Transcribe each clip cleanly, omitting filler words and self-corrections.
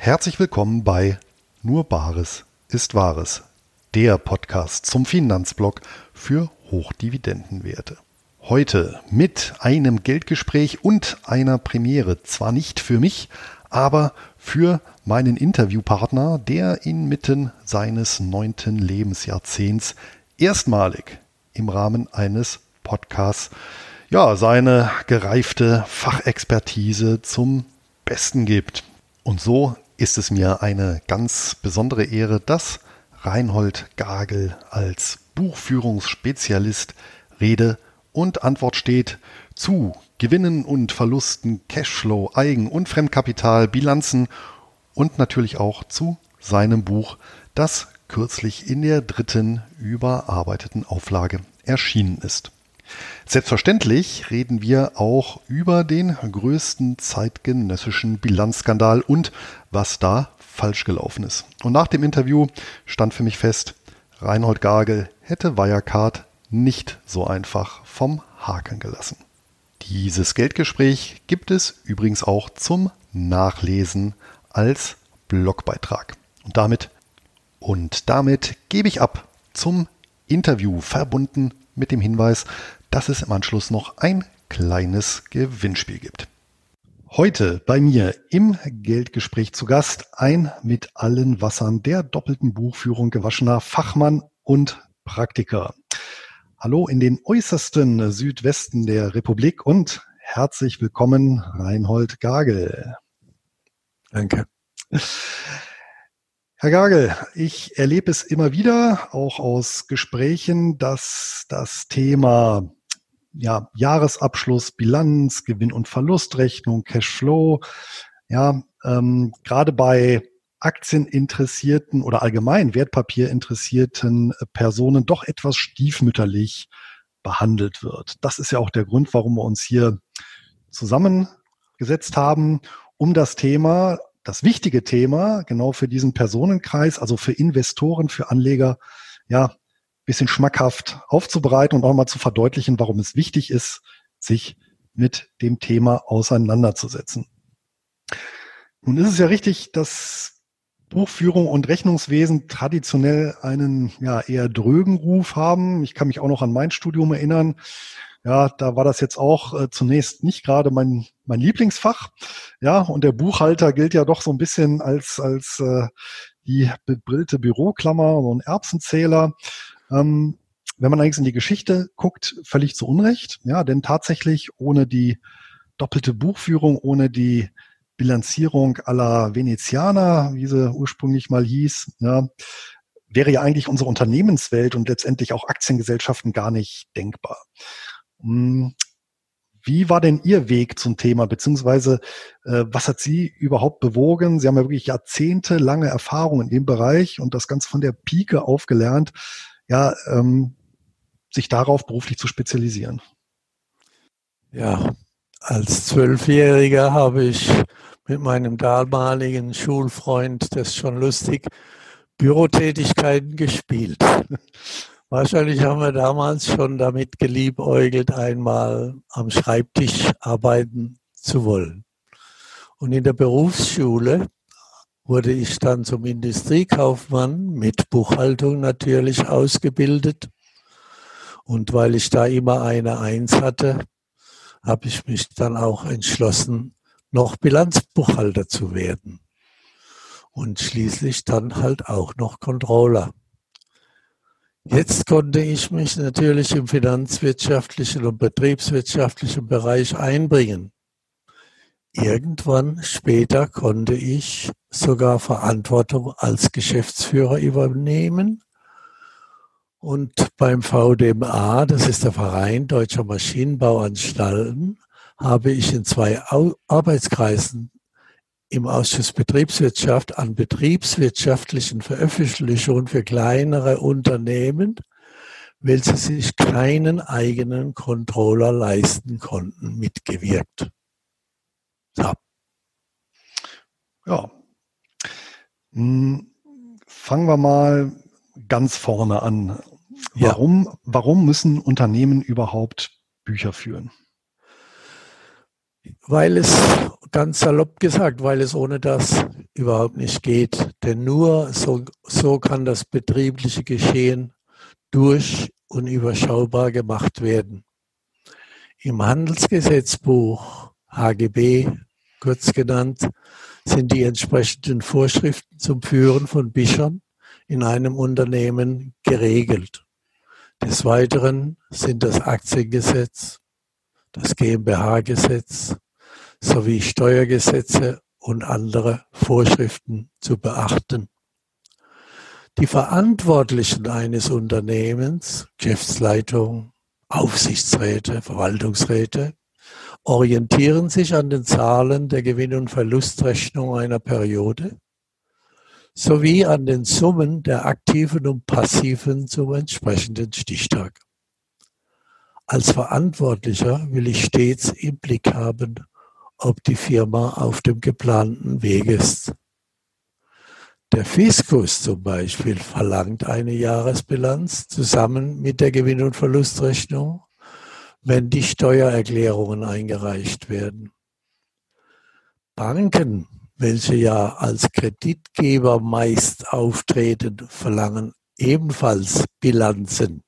Herzlich willkommen bei Nur Bares ist Wahres, der Podcast zum Finanzblog für Hochdividendenwerte. Heute mit einem Geldgespräch und einer Premiere, zwar nicht für mich, aber für meinen Interviewpartner, der inmitten seines 9. Lebensjahrzehnts erstmalig im Rahmen eines Podcasts seine gereifte Fachexpertise zum Besten gibt. Und so ist es mir eine ganz besondere Ehre, dass Reinhold Gagel als Buchführungsspezialist Rede und Antwort steht zu Gewinnen und Verlusten, Cashflow, Eigen- und Fremdkapital, Bilanzen und natürlich auch zu seinem Buch, das kürzlich in der 3. überarbeiteten Auflage erschienen ist. Selbstverständlich reden wir auch über den größten zeitgenössischen Bilanzskandal und was da falsch gelaufen ist. Und nach dem Interview stand für mich fest, Reinhold Gagel hätte Wirecard nicht so einfach vom Haken gelassen. Dieses Geldgespräch gibt es übrigens auch zum Nachlesen als Blogbeitrag. Und damit gebe ich ab zum Interview, verbunden mit dem Hinweis, dass es im Anschluss noch ein kleines Gewinnspiel gibt. Heute bei mir im Geldgespräch zu Gast ein mit allen Wassern der doppelten Buchführung gewaschener Fachmann und Praktiker. Hallo in den äußersten Südwesten der Republik und herzlich willkommen, Reinhold Gagel. Danke. Herr Gagel, ich erlebe es immer wieder, auch aus Gesprächen, dass das Thema Jahresabschluss, Bilanz, Gewinn- und Verlustrechnung, Cashflow, gerade bei aktieninteressierten oder allgemein wertpapierinteressierten Personen doch etwas stiefmütterlich behandelt wird. Das ist ja auch der Grund, warum wir uns hier zusammengesetzt haben, um das wichtige Thema, genau für diesen Personenkreis, also für Investoren, für Anleger, bisschen schmackhaft aufzubereiten und auch mal zu verdeutlichen, warum es wichtig ist, sich mit dem Thema auseinanderzusetzen. Nun ist es ja richtig, dass Buchführung und Rechnungswesen traditionell einen eher drögen Ruf haben. Ich kann mich auch noch an mein Studium erinnern. Ja, da war das jetzt auch zunächst nicht gerade mein Lieblingsfach. Ja, und der Buchhalter gilt ja doch so ein bisschen als die bebrillte Büroklammer, so ein Erbsenzähler. Wenn man allerdings in die Geschichte guckt, völlig zu Unrecht. Ja, denn tatsächlich ohne die doppelte Buchführung, ohne die Bilanzierung à la Venezianer, wie sie ursprünglich mal hieß, wäre ja eigentlich unsere Unternehmenswelt und letztendlich auch Aktiengesellschaften gar nicht denkbar. Wie war denn Ihr Weg zum Thema, beziehungsweise was hat Sie überhaupt bewogen? Sie haben ja wirklich jahrzehntelange Erfahrung in dem Bereich und das Ganze von der Pike auf gelernt, sich darauf beruflich zu spezialisieren. Ja, als 12-Jähriger habe ich mit meinem damaligen Schulfreund, das ist schon lustig, Bürotätigkeiten gespielt. Wahrscheinlich haben wir damals schon damit geliebäugelt, einmal am Schreibtisch arbeiten zu wollen. Und in der Berufsschule wurde ich dann zum Industriekaufmann mit Buchhaltung natürlich ausgebildet. Und weil ich da immer eine 1 hatte, habe ich mich dann auch entschlossen, noch Bilanzbuchhalter zu werden. Und schließlich dann halt auch noch Controller. Jetzt konnte ich mich natürlich im finanzwirtschaftlichen und betriebswirtschaftlichen Bereich einbringen. Irgendwann später konnte ich sogar Verantwortung als Geschäftsführer übernehmen. Und beim VDMA, das ist der Verein Deutscher Maschinenbauanstalten, habe ich in 2 Arbeitskreisen im Ausschuss Betriebswirtschaft an betriebswirtschaftlichen Veröffentlichungen für kleinere Unternehmen, welche sich keinen eigenen Controller leisten konnten, mitgewirkt. So. Ja. Fangen wir mal ganz vorne an. Warum müssen Unternehmen überhaupt Bücher führen? Weil es, ganz salopp gesagt, weil es ohne das überhaupt nicht geht. Denn nur so kann das betriebliche Geschehen durch- und überschaubar gemacht werden. Im Handelsgesetzbuch HGB, kurz genannt, sind die entsprechenden Vorschriften zum Führen von Büchern in einem Unternehmen geregelt. Des Weiteren sind das Aktiengesetz, das GmbH-Gesetz sowie Steuergesetze und andere Vorschriften zu beachten. Die Verantwortlichen eines Unternehmens, Geschäftsleitung, Aufsichtsräte, Verwaltungsräte, orientieren sich an den Zahlen der Gewinn- und Verlustrechnung einer Periode sowie an den Summen der aktiven und passiven zum entsprechenden Stichtag. Als Verantwortlicher will ich stets im Blick haben, ob die Firma auf dem geplanten Weg ist. Der Fiskus zum Beispiel verlangt eine Jahresbilanz zusammen mit der Gewinn- und Verlustrechnung, wenn die Steuererklärungen eingereicht werden. Banken, welche ja als Kreditgeber meist auftreten, verlangen ebenfalls Bilanzen.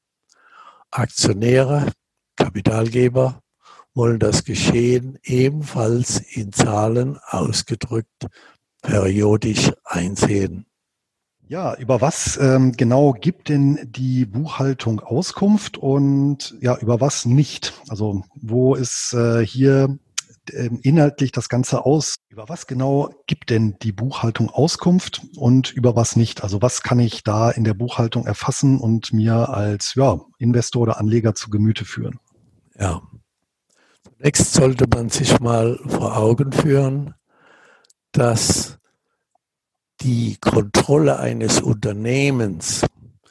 Aktionäre, Kapitalgeber wollen das Geschehen ebenfalls in Zahlen ausgedrückt periodisch einsehen. Ja, über was genau gibt denn die Buchhaltung Auskunft und ja, über was nicht? Also wo ist hier inhaltlich das Ganze aus? Über was genau gibt denn die Buchhaltung Auskunft und über was nicht? Also was kann ich da in der Buchhaltung erfassen und mir als Investor oder Anleger zu Gemüte führen? Ja. Zunächst sollte man sich mal vor Augen führen, dass die Kontrolle eines Unternehmens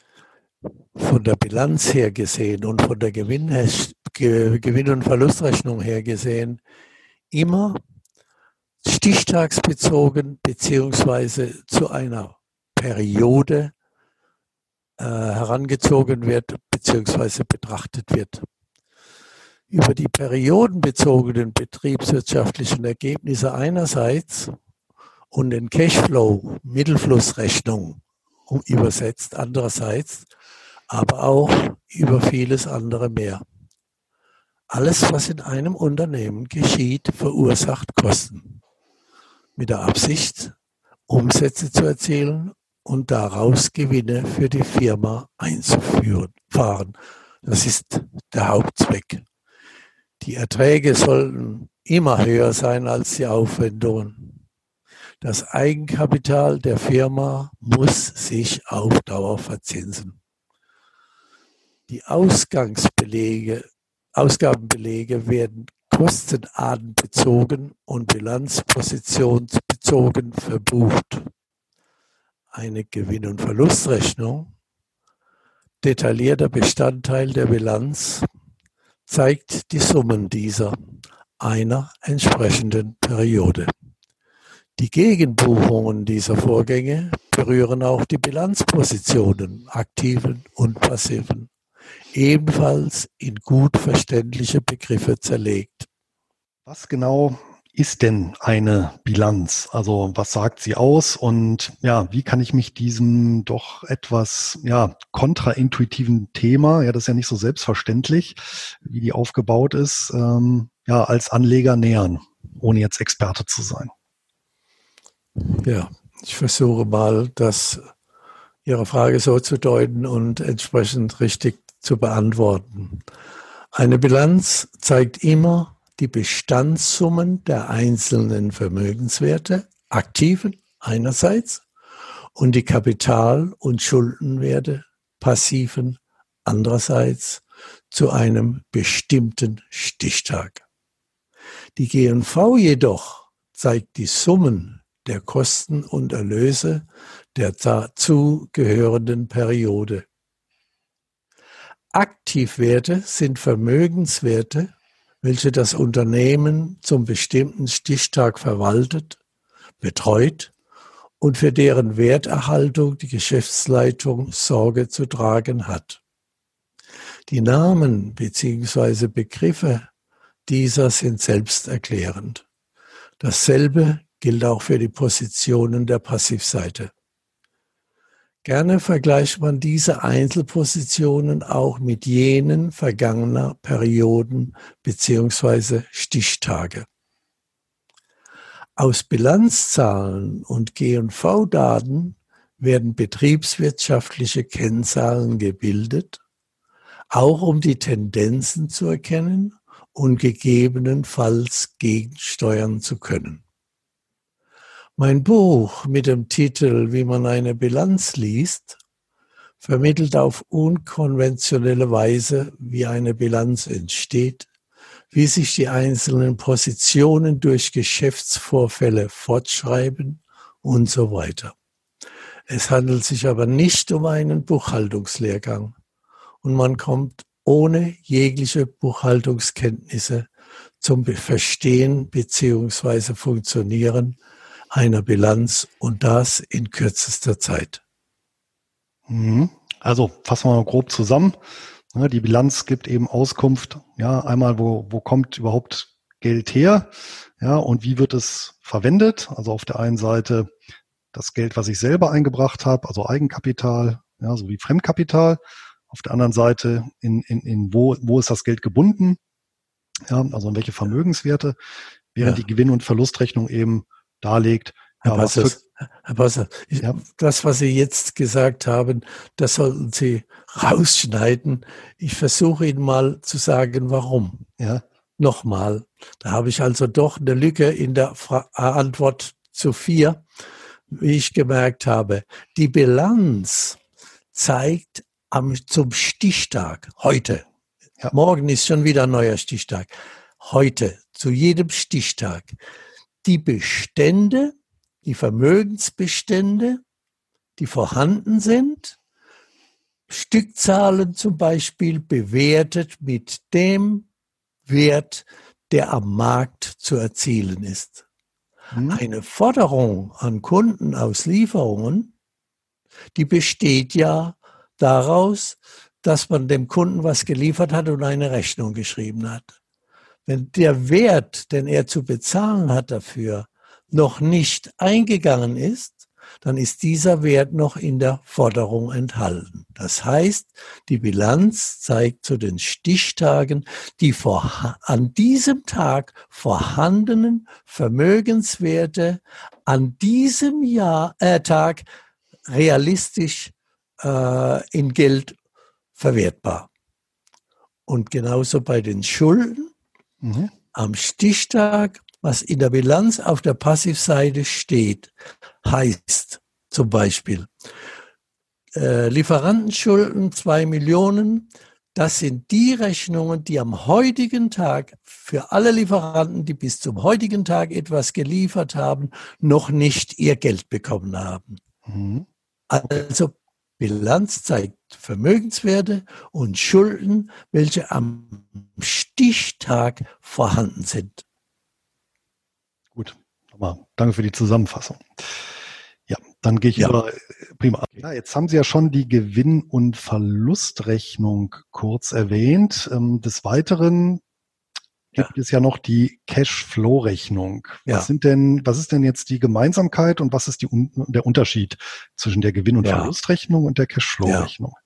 von der Bilanz her gesehen und von der Gewinn- und Verlustrechnung her gesehen immer stichtagsbezogen beziehungsweise zu einer Periode herangezogen wird beziehungsweise betrachtet wird. Über die periodenbezogenen betriebswirtschaftlichen Ergebnisse einerseits und den Cashflow, Mittelflussrechnung übersetzt andererseits, aber auch über vieles andere mehr. Alles, was in einem Unternehmen geschieht, verursacht Kosten. Mit der Absicht, Umsätze zu erzielen und daraus Gewinne für die Firma einzufahren. Das ist der Hauptzweck. Die Erträge sollten immer höher sein als die Aufwendungen. Das Eigenkapital der Firma muss sich auf Dauer verzinsen. Die Ausgabenbelege werden kostenartenbezogen und bilanzpositionsbezogen verbucht. Eine Gewinn- und Verlustrechnung, detaillierter Bestandteil der Bilanz, zeigt die Summen dieser einer entsprechenden Periode. Die Gegenbuchungen dieser Vorgänge berühren auch die Bilanzpositionen, aktiven und passiven, ebenfalls in gut verständliche Begriffe zerlegt. Was genau ist denn eine Bilanz? Also was sagt sie aus und ja, wie kann ich mich diesem doch etwas kontraintuitiven Thema, das ist ja nicht so selbstverständlich, wie die aufgebaut ist, als Anleger nähern, ohne jetzt Experte zu sein? Ja, ich versuche mal, Ihre Frage so zu deuten und entsprechend richtig zu beantworten. Eine Bilanz zeigt immer die Bestandssummen der einzelnen Vermögenswerte, aktiven einerseits, und die Kapital- und Schuldenwerte, passiven andererseits, zu einem bestimmten Stichtag. Die G&V jedoch zeigt die Summen der Kosten und Erlöse der dazu gehörenden Periode. Aktivwerte sind Vermögenswerte, welche das Unternehmen zum bestimmten Stichtag verwaltet, betreut und für deren Werterhaltung die Geschäftsleitung Sorge zu tragen hat. Die Namen bzw. Begriffe dieser sind selbsterklärend. Dasselbe gilt auch für die Positionen der Passivseite. Gerne vergleicht man diese Einzelpositionen auch mit jenen vergangener Perioden bzw. Stichtage. Aus Bilanzzahlen und G&V-Daten werden betriebswirtschaftliche Kennzahlen gebildet, auch um die Tendenzen zu erkennen und gegebenenfalls gegensteuern zu können. Mein Buch mit dem Titel Wie man eine Bilanz liest, vermittelt auf unkonventionelle Weise, wie eine Bilanz entsteht, wie sich die einzelnen Positionen durch Geschäftsvorfälle fortschreiben und so weiter. Es handelt sich aber nicht um einen Buchhaltungslehrgang und man kommt ohne jegliche Buchhaltungskenntnisse zum Verstehen bzw. Funktionieren einer Bilanz und das in kürzester Zeit. Also fassen wir mal grob zusammen. Die Bilanz gibt eben Auskunft, ja, einmal, wo kommt überhaupt Geld her, ja, und wie wird es verwendet? Also auf der einen Seite das Geld, was ich selber eingebracht habe, also Eigenkapital, ja, sowie Fremdkapital. Auf der anderen Seite, wo ist das Geld gebunden? Ja, also in welche Vermögenswerte, während die Gewinn- und Verlustrechnung eben darlegt, Herr Basser, das, was Sie jetzt gesagt haben, das sollten Sie rausschneiden. Ich versuche Ihnen mal zu sagen, warum. Ja. Nochmal, da habe ich also doch eine Lücke in der Antwort zu 4, wie ich gemerkt habe. Die Bilanz zeigt zum Stichtag, heute, morgen ist schon wieder ein neuer Stichtag, heute, zu jedem Stichtag, die Bestände, die Vermögensbestände, die vorhanden sind, Stückzahlen zum Beispiel bewertet mit dem Wert, der am Markt zu erzielen ist. Eine Forderung an Kunden aus Lieferungen, die besteht ja daraus, dass man dem Kunden was geliefert hat und eine Rechnung geschrieben hat. Wenn der Wert, den er zu bezahlen hat dafür, noch nicht eingegangen ist, dann ist dieser Wert noch in der Forderung enthalten. Das heißt, die Bilanz zeigt zu den Stichtagen die an diesem Tag vorhandenen Vermögenswerte an diesem Tag realistisch in Geld verwertbar. Und genauso bei den Schulden. Am Stichtag, was in der Bilanz auf der Passivseite steht, heißt zum Beispiel Lieferantenschulden 2 Millionen. Das sind die Rechnungen, die am heutigen Tag für alle Lieferanten, die bis zum heutigen Tag etwas geliefert haben, noch nicht ihr Geld bekommen haben. Also Bilanz zeigt Vermögenswerte und Schulden, welche am Stichtag vorhanden sind. Gut, danke für die Zusammenfassung. Ja, dann gehe ich über. Prima. Ja, jetzt haben Sie ja schon die Gewinn- und Verlustrechnung kurz erwähnt. Des Weiteren gibt es ja noch die Cashflow-Rechnung. Ja. Was ist denn jetzt die Gemeinsamkeit und was ist der Unterschied zwischen der Gewinn- und Verlustrechnung und der Cashflow-Rechnung?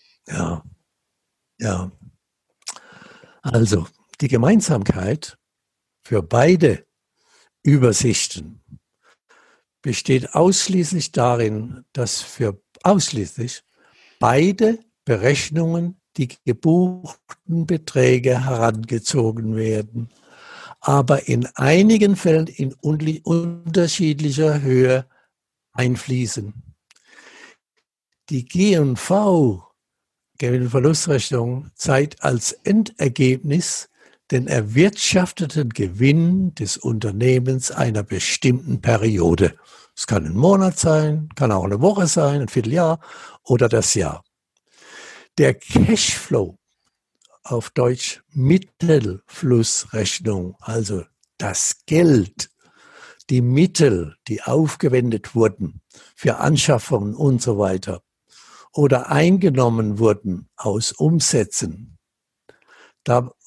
Ja. Also, die Gemeinsamkeit für beide Übersichten besteht ausschließlich darin, dass für ausschließlich beide Berechnungen die gebuchten Beträge herangezogen werden, aber in einigen Fällen in unterschiedlicher Höhe einfließen. Die G&V, Gewinn- und Verlustrechnung, zeigt als Endergebnis den erwirtschafteten Gewinn des Unternehmens einer bestimmten Periode. Es kann ein Monat sein, kann auch eine Woche sein, ein Vierteljahr oder das Jahr. Der Cashflow, auf Deutsch Mittelflussrechnung, also das Geld, die Mittel, die aufgewendet wurden für Anschaffungen und so weiter oder eingenommen wurden aus Umsätzen, da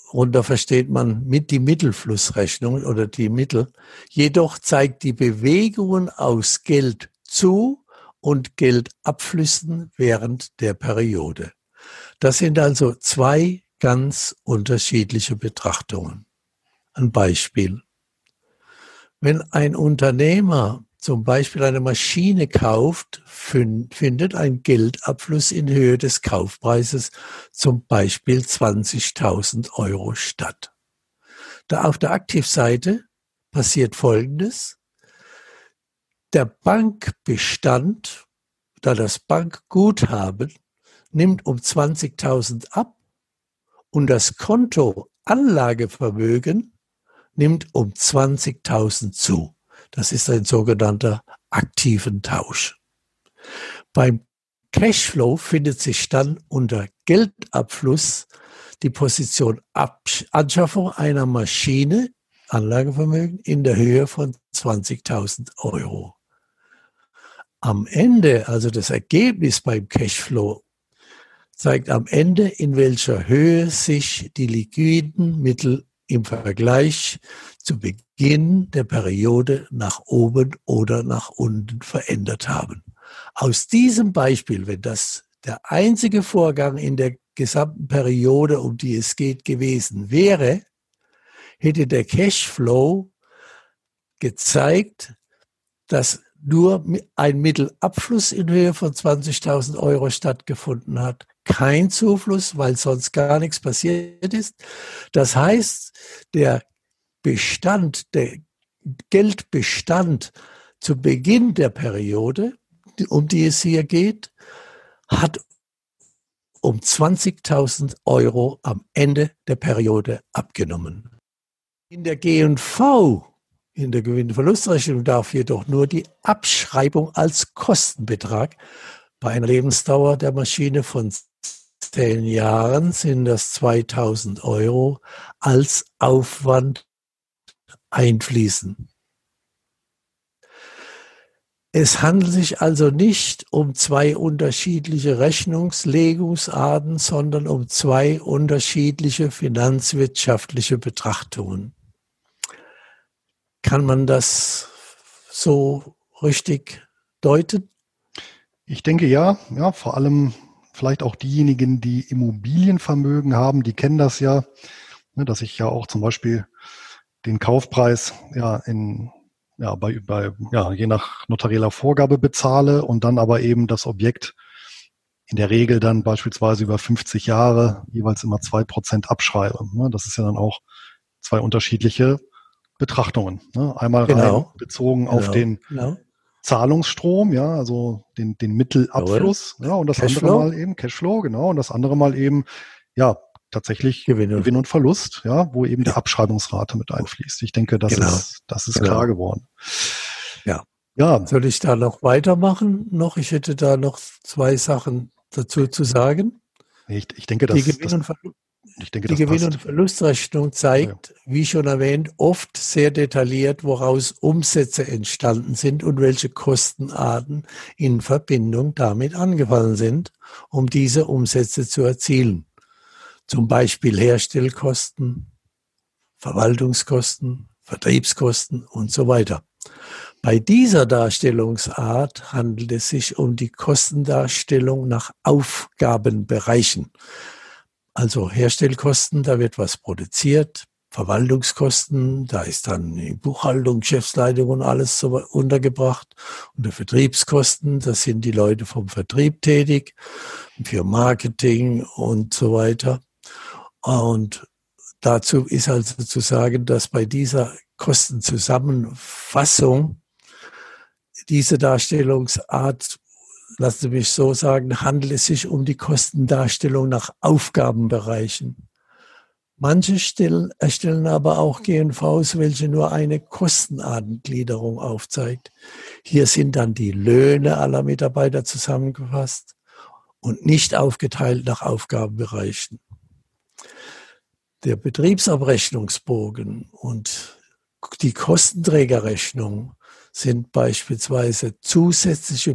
darunter versteht man mit die Mittelflussrechnung oder die Mittel. Jedoch zeigt die Bewegungen aus Geld zu und Geldabflüssen während der Periode. Das sind also zwei ganz unterschiedliche Betrachtungen. Ein Beispiel. Wenn ein Unternehmer zum Beispiel eine Maschine kauft, findet ein Geldabfluss in Höhe des Kaufpreises zum Beispiel 20.000 Euro statt. Da auf der Aktivseite passiert Folgendes. Der Bankbestand, da das Bankguthaben, nimmt um 20.000 ab und das Konto Anlagevermögen nimmt um 20.000 zu. Das ist ein sogenannter aktiven Tausch. Beim Cashflow findet sich dann unter Geldabfluss die Position Anschaffung einer Maschine, Anlagevermögen, in der Höhe von 20.000 Euro. Am Ende, also das Ergebnis beim Cashflow, zeigt am Ende, in welcher Höhe sich die liquiden Mittel im Vergleich zu Beginn der Periode nach oben oder nach unten verändert haben. Aus diesem Beispiel, wenn das der einzige Vorgang in der gesamten Periode, um die es geht, gewesen wäre, hätte der Cashflow gezeigt, dass nur ein Mittelabfluss in Höhe von 20.000 Euro stattgefunden hat. Kein Zufluss, weil sonst gar nichts passiert ist. Das heißt, der Geldbestand zu Beginn der Periode, um die es hier geht, hat um 20.000 Euro am Ende der Periode abgenommen. In der G&V, in der Gewinn-Verlustrechnung, darf jedoch nur die Abschreibung als Kostenbetrag bei einer Lebensdauer der Maschine von 10 Jahren sind das 2.000 Euro als Aufwand einfließen. Es handelt sich also nicht um zwei unterschiedliche Rechnungslegungsarten, sondern um zwei unterschiedliche finanzwirtschaftliche Betrachtungen. Kann man das so richtig deuten? Ich denke ja, vor allem vielleicht auch diejenigen, die Immobilienvermögen haben, die kennen das ja, ne, dass ich ja auch zum Beispiel den Kaufpreis je nach notarieller Vorgabe bezahle und dann aber eben das Objekt in der Regel dann beispielsweise über 50 Jahre jeweils immer 2% abschreibe. Ne, das ist ja dann auch zwei unterschiedliche Betrachtungen. Ne? Einmal rein bezogen auf den Zahlungsstrom, also den Mittelabfluss, und das Cashflow. Andere Mal eben Cashflow, und das andere Mal eben, tatsächlich Gewinn und Verlust, wo eben die Abschreibungsrate mit einfließt. Ich denke, das ist klar geworden. Ja. Soll ich da noch weitermachen? Ich hätte da noch zwei Sachen dazu zu sagen. Ich denke, die Gewinn- und Verlustrechnung zeigt, wie schon erwähnt, oft sehr detailliert, woraus Umsätze entstanden sind und welche Kostenarten in Verbindung damit angefallen sind, um diese Umsätze zu erzielen. Zum Beispiel Herstellkosten, Verwaltungskosten, Vertriebskosten und so weiter. Bei dieser Darstellungsart handelt es sich um die Kostendarstellung nach Aufgabenbereichen. Also Herstellkosten, da wird was produziert, Verwaltungskosten, da ist dann die Buchhaltung, Geschäftsleitung und alles so untergebracht. Und die Vertriebskosten, das sind die Leute vom Vertrieb tätig, für Marketing und so weiter. Und dazu ist also zu sagen, dass bei dieser Kostenzusammenfassung diese Darstellungsart, lassen Sie mich so sagen, handelt es sich um die Kostendarstellung nach Aufgabenbereichen. Manche erstellen aber auch G&Vs, welche nur eine Kostenartengliederung aufzeigt. Hier sind dann die Löhne aller Mitarbeiter zusammengefasst und nicht aufgeteilt nach Aufgabenbereichen. Der Betriebsabrechnungsbogen und die Kostenträgerrechnung sind beispielsweise zusätzliche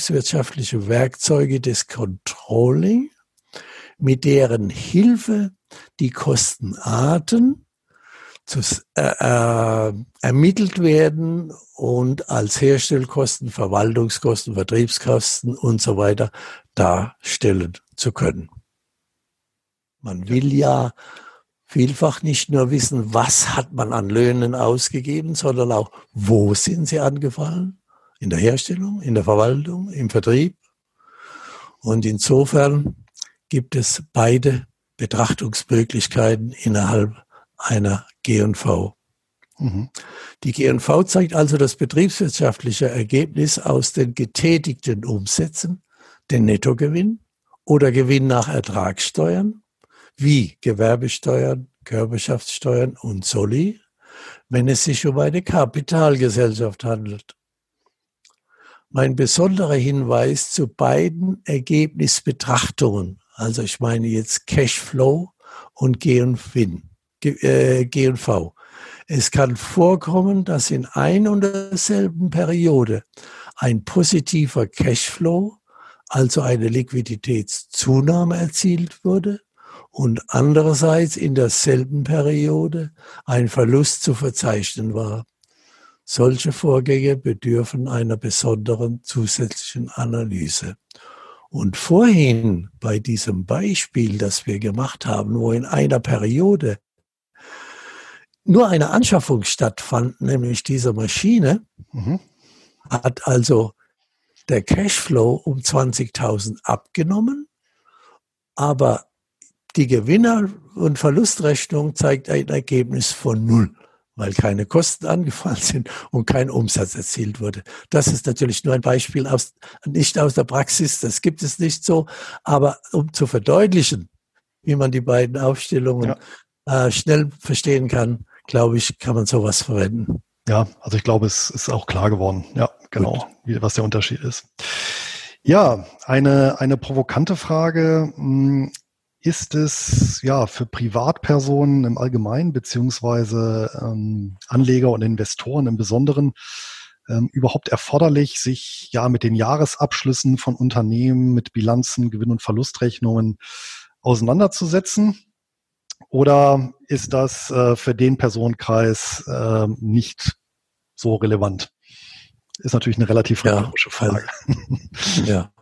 betriebswirtschaftliche Werkzeuge des Controlling, mit deren Hilfe die Kostenarten ermittelt werden und als Herstellkosten, Verwaltungskosten, Vertriebskosten und so weiter darstellen zu können. Man will ja vielfach nicht nur wissen, was hat man an Löhnen ausgegeben, sondern auch, wo sind sie angefallen? In der Herstellung, in der Verwaltung, im Vertrieb. Und insofern gibt es beide Betrachtungsmöglichkeiten innerhalb einer G&V. Die G&V zeigt also das betriebswirtschaftliche Ergebnis aus den getätigten Umsätzen, den Nettogewinn oder Gewinn nach Ertragssteuern, wie Gewerbesteuern, Körperschaftssteuern und Soli, wenn es sich um eine Kapitalgesellschaft handelt. Mein besonderer Hinweis zu beiden Ergebnisbetrachtungen, also ich meine jetzt Cashflow und G&V. Es kann vorkommen, dass in ein und derselben Periode ein positiver Cashflow, also eine Liquiditätszunahme erzielt wurde und andererseits in derselben Periode ein Verlust zu verzeichnen war. Solche Vorgänge bedürfen einer besonderen zusätzlichen Analyse. Und vorhin bei diesem Beispiel, das wir gemacht haben, wo in einer Periode nur eine Anschaffung stattfand, nämlich diese Maschine, hat also der Cashflow um 20.000 abgenommen, aber die Gewinner- und Verlustrechnung zeigt ein Ergebnis von 0, weil keine Kosten angefallen sind und kein Umsatz erzielt wurde. Das ist natürlich nur ein Beispiel nicht aus der Praxis, das gibt es nicht so, aber um zu verdeutlichen, wie man die beiden Aufstellungen schnell verstehen kann, glaube ich, kann man sowas verwenden. Ja, also ich glaube, es ist auch klar geworden, ja, genau, was der Unterschied ist. Ja, eine provokante Frage. Ist es für Privatpersonen im Allgemeinen beziehungsweise Anleger und Investoren im Besonderen überhaupt erforderlich, sich mit den Jahresabschlüssen von Unternehmen, mit Bilanzen, Gewinn- und Verlustrechnungen auseinanderzusetzen? Oder ist das für den Personenkreis nicht so relevant? Ist natürlich eine relativ rhetorische Frage. Ja,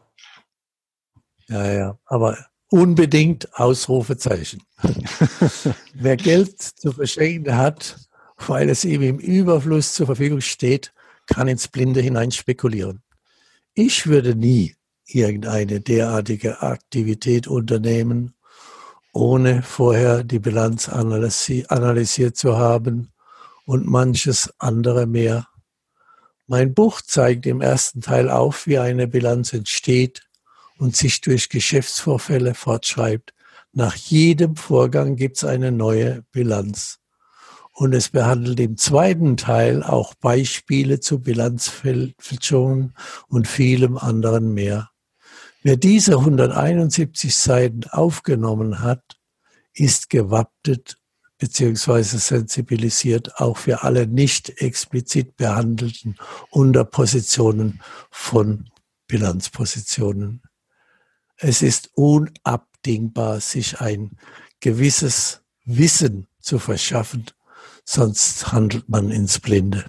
aber unbedingt Ausrufezeichen. Wer Geld zu verschenken hat, weil es ihm im Überfluss zur Verfügung steht, kann ins Blinde hinein spekulieren. Ich würde nie irgendeine derartige Aktivität unternehmen, ohne vorher die Bilanz analysiert zu haben und manches andere mehr. Mein Buch zeigt im ersten Teil auf, wie eine Bilanz entsteht und sich durch Geschäftsvorfälle fortschreibt. Nach jedem Vorgang gibt es eine neue Bilanz. Und es behandelt im zweiten Teil auch Beispiele zu Bilanzfälschungen und vielem anderen mehr. Wer diese 171 Seiten aufgenommen hat, ist gewappnet bzw. sensibilisiert auch für alle nicht explizit behandelten Unterpositionen von Bilanzpositionen. Es ist unabdingbar, sich ein gewisses Wissen zu verschaffen, sonst handelt man ins Blinde.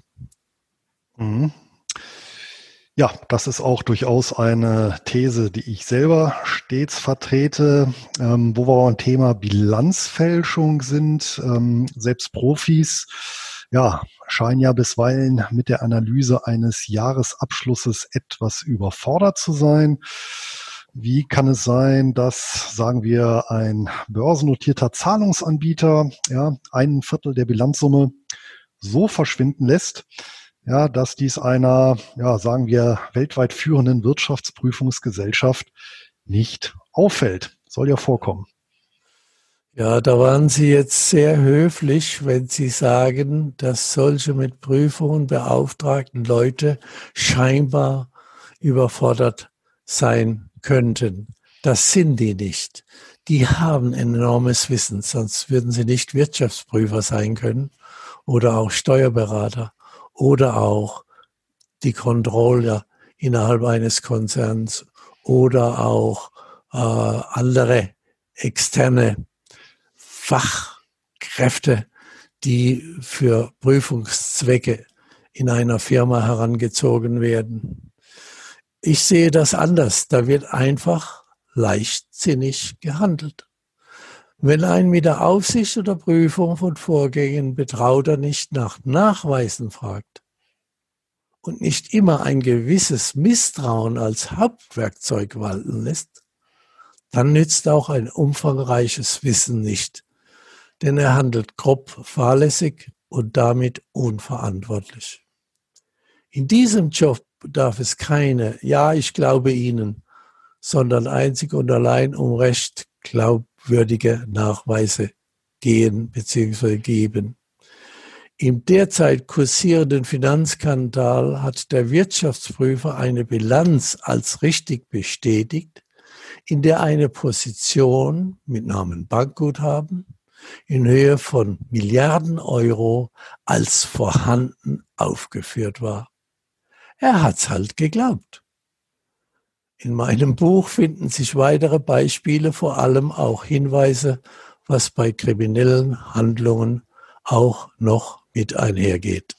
Ja, das ist auch durchaus eine These, die ich selber stets vertrete, wo wir beim Thema Bilanzfälschung sind. Selbst Profis, scheinen ja bisweilen mit der Analyse eines Jahresabschlusses etwas überfordert zu sein. Wie kann es sein, dass, sagen wir, ein börsennotierter Zahlungsanbieter 1/4 der Bilanzsumme so verschwinden lässt, dass dies einer, sagen wir, weltweit führenden Wirtschaftsprüfungsgesellschaft nicht auffällt? Soll ja vorkommen. Ja, da waren Sie jetzt sehr höflich, wenn Sie sagen, dass solche mit Prüfungen beauftragten Leute scheinbar überfordert sein könnten. Das sind die nicht. Die haben enormes Wissen, sonst würden sie nicht Wirtschaftsprüfer sein können oder auch Steuerberater oder auch die Controller innerhalb eines Konzerns oder auch andere externe Fachkräfte, die für Prüfungszwecke in einer Firma herangezogen werden. Ich sehe das anders. Da wird einfach leichtsinnig gehandelt. Wenn ein mit der Aufsicht oder Prüfung von Vorgängen Betrauter nicht nach Nachweisen fragt und nicht immer ein gewisses Misstrauen als Hauptwerkzeug walten lässt, dann nützt auch ein umfangreiches Wissen nicht, denn er handelt grob fahrlässig und damit unverantwortlich. In diesem Job darf es keine „Ja, ich glaube Ihnen“, sondern einzig und allein um recht glaubwürdige Nachweise gehen bzw. geben. Im derzeit kursierenden Finanzskandal hat der Wirtschaftsprüfer eine Bilanz als richtig bestätigt, in der eine Position mit Namen Bankguthaben in Höhe von Milliarden Euro als vorhanden aufgeführt war. Er hat's halt geglaubt. In meinem Buch finden sich weitere Beispiele, vor allem auch Hinweise, was bei kriminellen Handlungen auch noch mit einhergeht.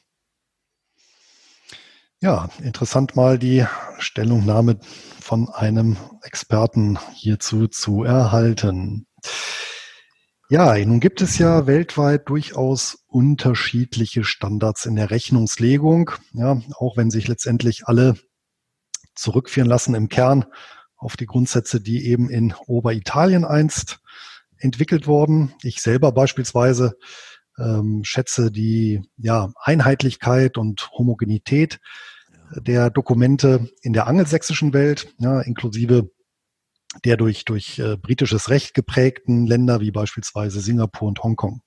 Ja, interessant mal die Stellungnahme von einem Experten hierzu zu erhalten. Ja, nun gibt es ja weltweit durchaus unterschiedliche Standards in der Rechnungslegung, ja, auch wenn sich letztendlich alle zurückführen lassen im Kern auf die Grundsätze, die eben in Oberitalien einst entwickelt wurden. Ich selber beispielsweise schätze die Einheitlichkeit und Homogenität der Dokumente in der angelsächsischen Welt, ja, inklusive der durch britisches Recht geprägten Länder wie beispielsweise Singapur und Hongkong.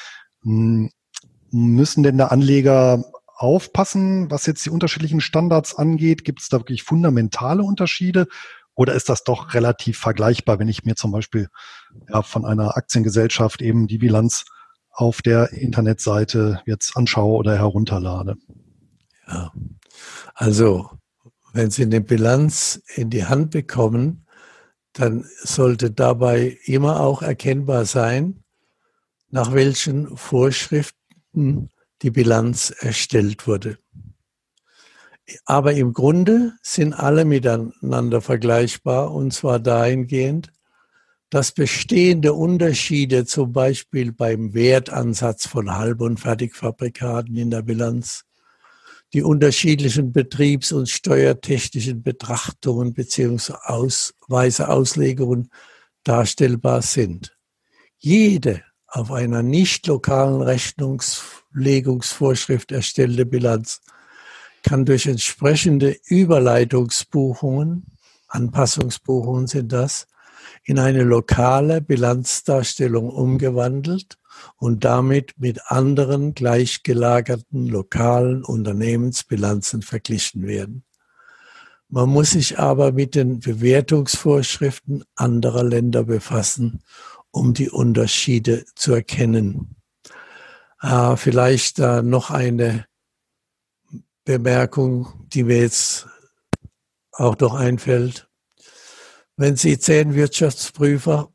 Müssen denn der Anleger aufpassen, was jetzt die unterschiedlichen Standards angeht? Gibt es da wirklich fundamentale Unterschiede? Oder ist das doch relativ vergleichbar, wenn ich mir zum Beispiel von einer Aktiengesellschaft eben die Bilanz auf der Internetseite jetzt anschaue oder herunterlade? Ja, also wenn Sie eine Bilanz in die Hand bekommen, dann sollte dabei immer auch erkennbar sein, nach welchen Vorschriften die Bilanz erstellt wurde. Aber im Grunde sind alle miteinander vergleichbar, und zwar dahingehend, dass bestehende Unterschiede zum Beispiel beim Wertansatz von Halb- und Fertigfabrikaten in der Bilanz, die unterschiedlichen betriebs- und steuertechnischen Betrachtungen bzw. Auslegungen darstellbar sind. Jede auf einer nicht lokalen Rechnungslegungsvorschrift erstellte Bilanz kann durch entsprechende Überleitungsbuchungen, Anpassungsbuchungen sind das, in eine lokale Bilanzdarstellung umgewandelt und damit mit anderen gleichgelagerten lokalen Unternehmensbilanzen verglichen werden. Man muss sich aber mit den Bewertungsvorschriften anderer Länder befassen, um die Unterschiede zu erkennen. Vielleicht noch eine Bemerkung, die mir jetzt auch noch einfällt. Wenn Sie 10 Wirtschaftsprüfer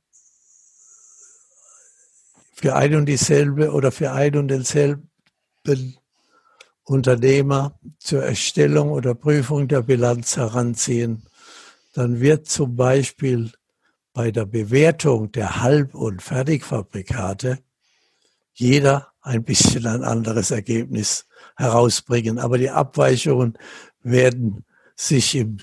für ein und dieselbe oder für ein und denselben Unternehmer zur Erstellung oder Prüfung der Bilanz heranziehen, dann wird zum Beispiel bei der Bewertung der Halb- und Fertigfabrikate jeder ein bisschen ein anderes Ergebnis herausbringen. Aber die Abweichungen werden sich im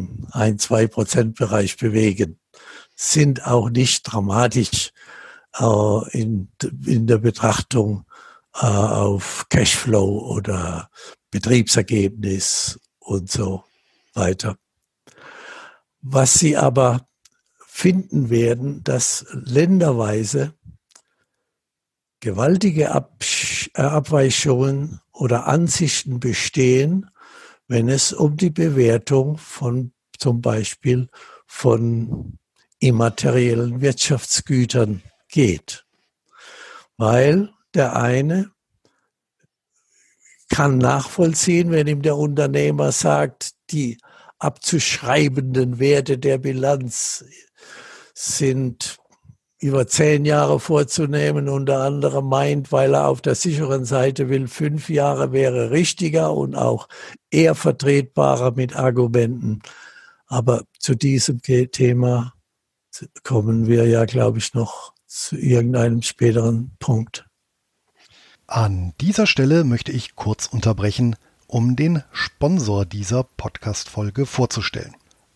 1-2% Bereich sind auch nicht dramatisch in der Betrachtung auf Cashflow oder Betriebsergebnis und so weiter. Was Sie aber finden werden, dass länderweise gewaltige Abweichungen oder Ansichten bestehen, wenn es um die Bewertung von zum Beispiel von immateriellen Wirtschaftsgütern geht. Weil der eine kann nachvollziehen, wenn ihm der Unternehmer sagt, die abzuschreibenden Werte der Bilanz sind über 10 Jahre vorzunehmen, unter anderem meint, weil er auf der sicheren Seite will, 5 Jahre wäre richtiger und auch eher vertretbarer mit Argumenten. Aber zu diesem Thema kommen wir ja, glaube ich, noch zu irgendeinem späteren Punkt. An dieser Stelle möchte ich kurz unterbrechen, um den Sponsor dieser Podcast-Folge vorzustellen.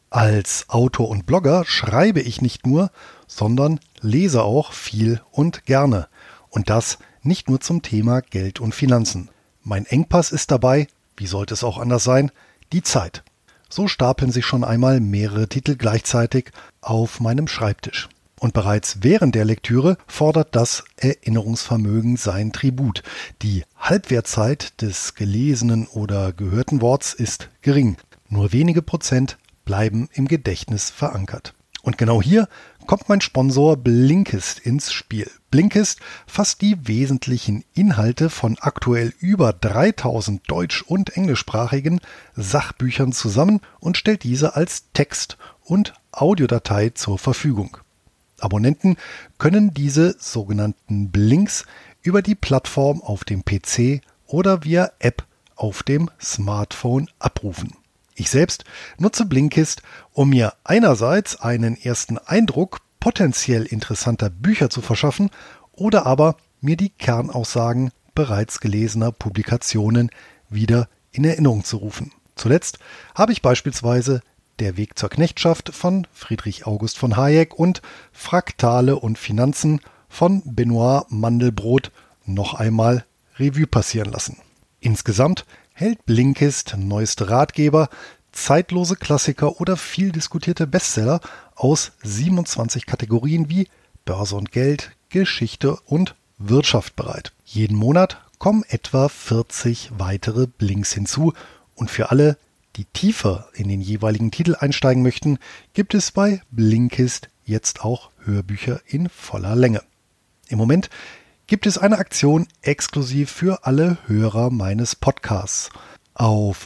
Als Autor und Blogger schreibe ich nicht nur, sondern lese auch viel und gerne. Und das nicht nur zum Thema Geld und Finanzen. Mein Engpass ist dabei, wie sollte es auch anders sein, die Zeit. So stapeln sich schon einmal mehrere Titel gleichzeitig auf meinem Schreibtisch. Und bereits während der Lektüre fordert das Erinnerungsvermögen sein Tribut. Die Halbwertzeit des gelesenen oder gehörten Worts ist gering. Nur wenige Prozent bleiben im Gedächtnis verankert. Und genau hier kommt mein Sponsor Blinkist ins Spiel. Blinkist fasst die wesentlichen Inhalte von aktuell über 3000 deutsch- und englischsprachigen Sachbüchern zusammen und stellt diese als Text- und Audiodatei zur Verfügung. Abonnenten können diese sogenannten Blinks über die Plattform auf dem PC oder via App auf dem Smartphone abrufen. Ich selbst nutze Blinkist, um mir einerseits einen ersten Eindruck potenziell interessanter Bücher zu verschaffen oder aber mir die Kernaussagen bereits gelesener Publikationen wieder in Erinnerung zu rufen. Zuletzt habe ich beispielsweise Der Weg zur Knechtschaft von Friedrich August von Hayek und Fraktale und Finanzen von Benoit Mandelbrot noch einmal Revue passieren lassen. Insgesamt hält Blinkist neueste Ratgeber, zeitlose Klassiker oder viel diskutierte Bestseller aus 27 Kategorien wie Börse und Geld, Geschichte und Wirtschaft bereit. Jeden Monat kommen etwa 40 weitere Blinks hinzu und für alle, die tiefer in den jeweiligen Titel einsteigen möchten, gibt es bei Blinkist jetzt auch Hörbücher in voller Länge. Im Moment gibt es eine Aktion exklusiv für alle Hörer meines Podcasts. Auf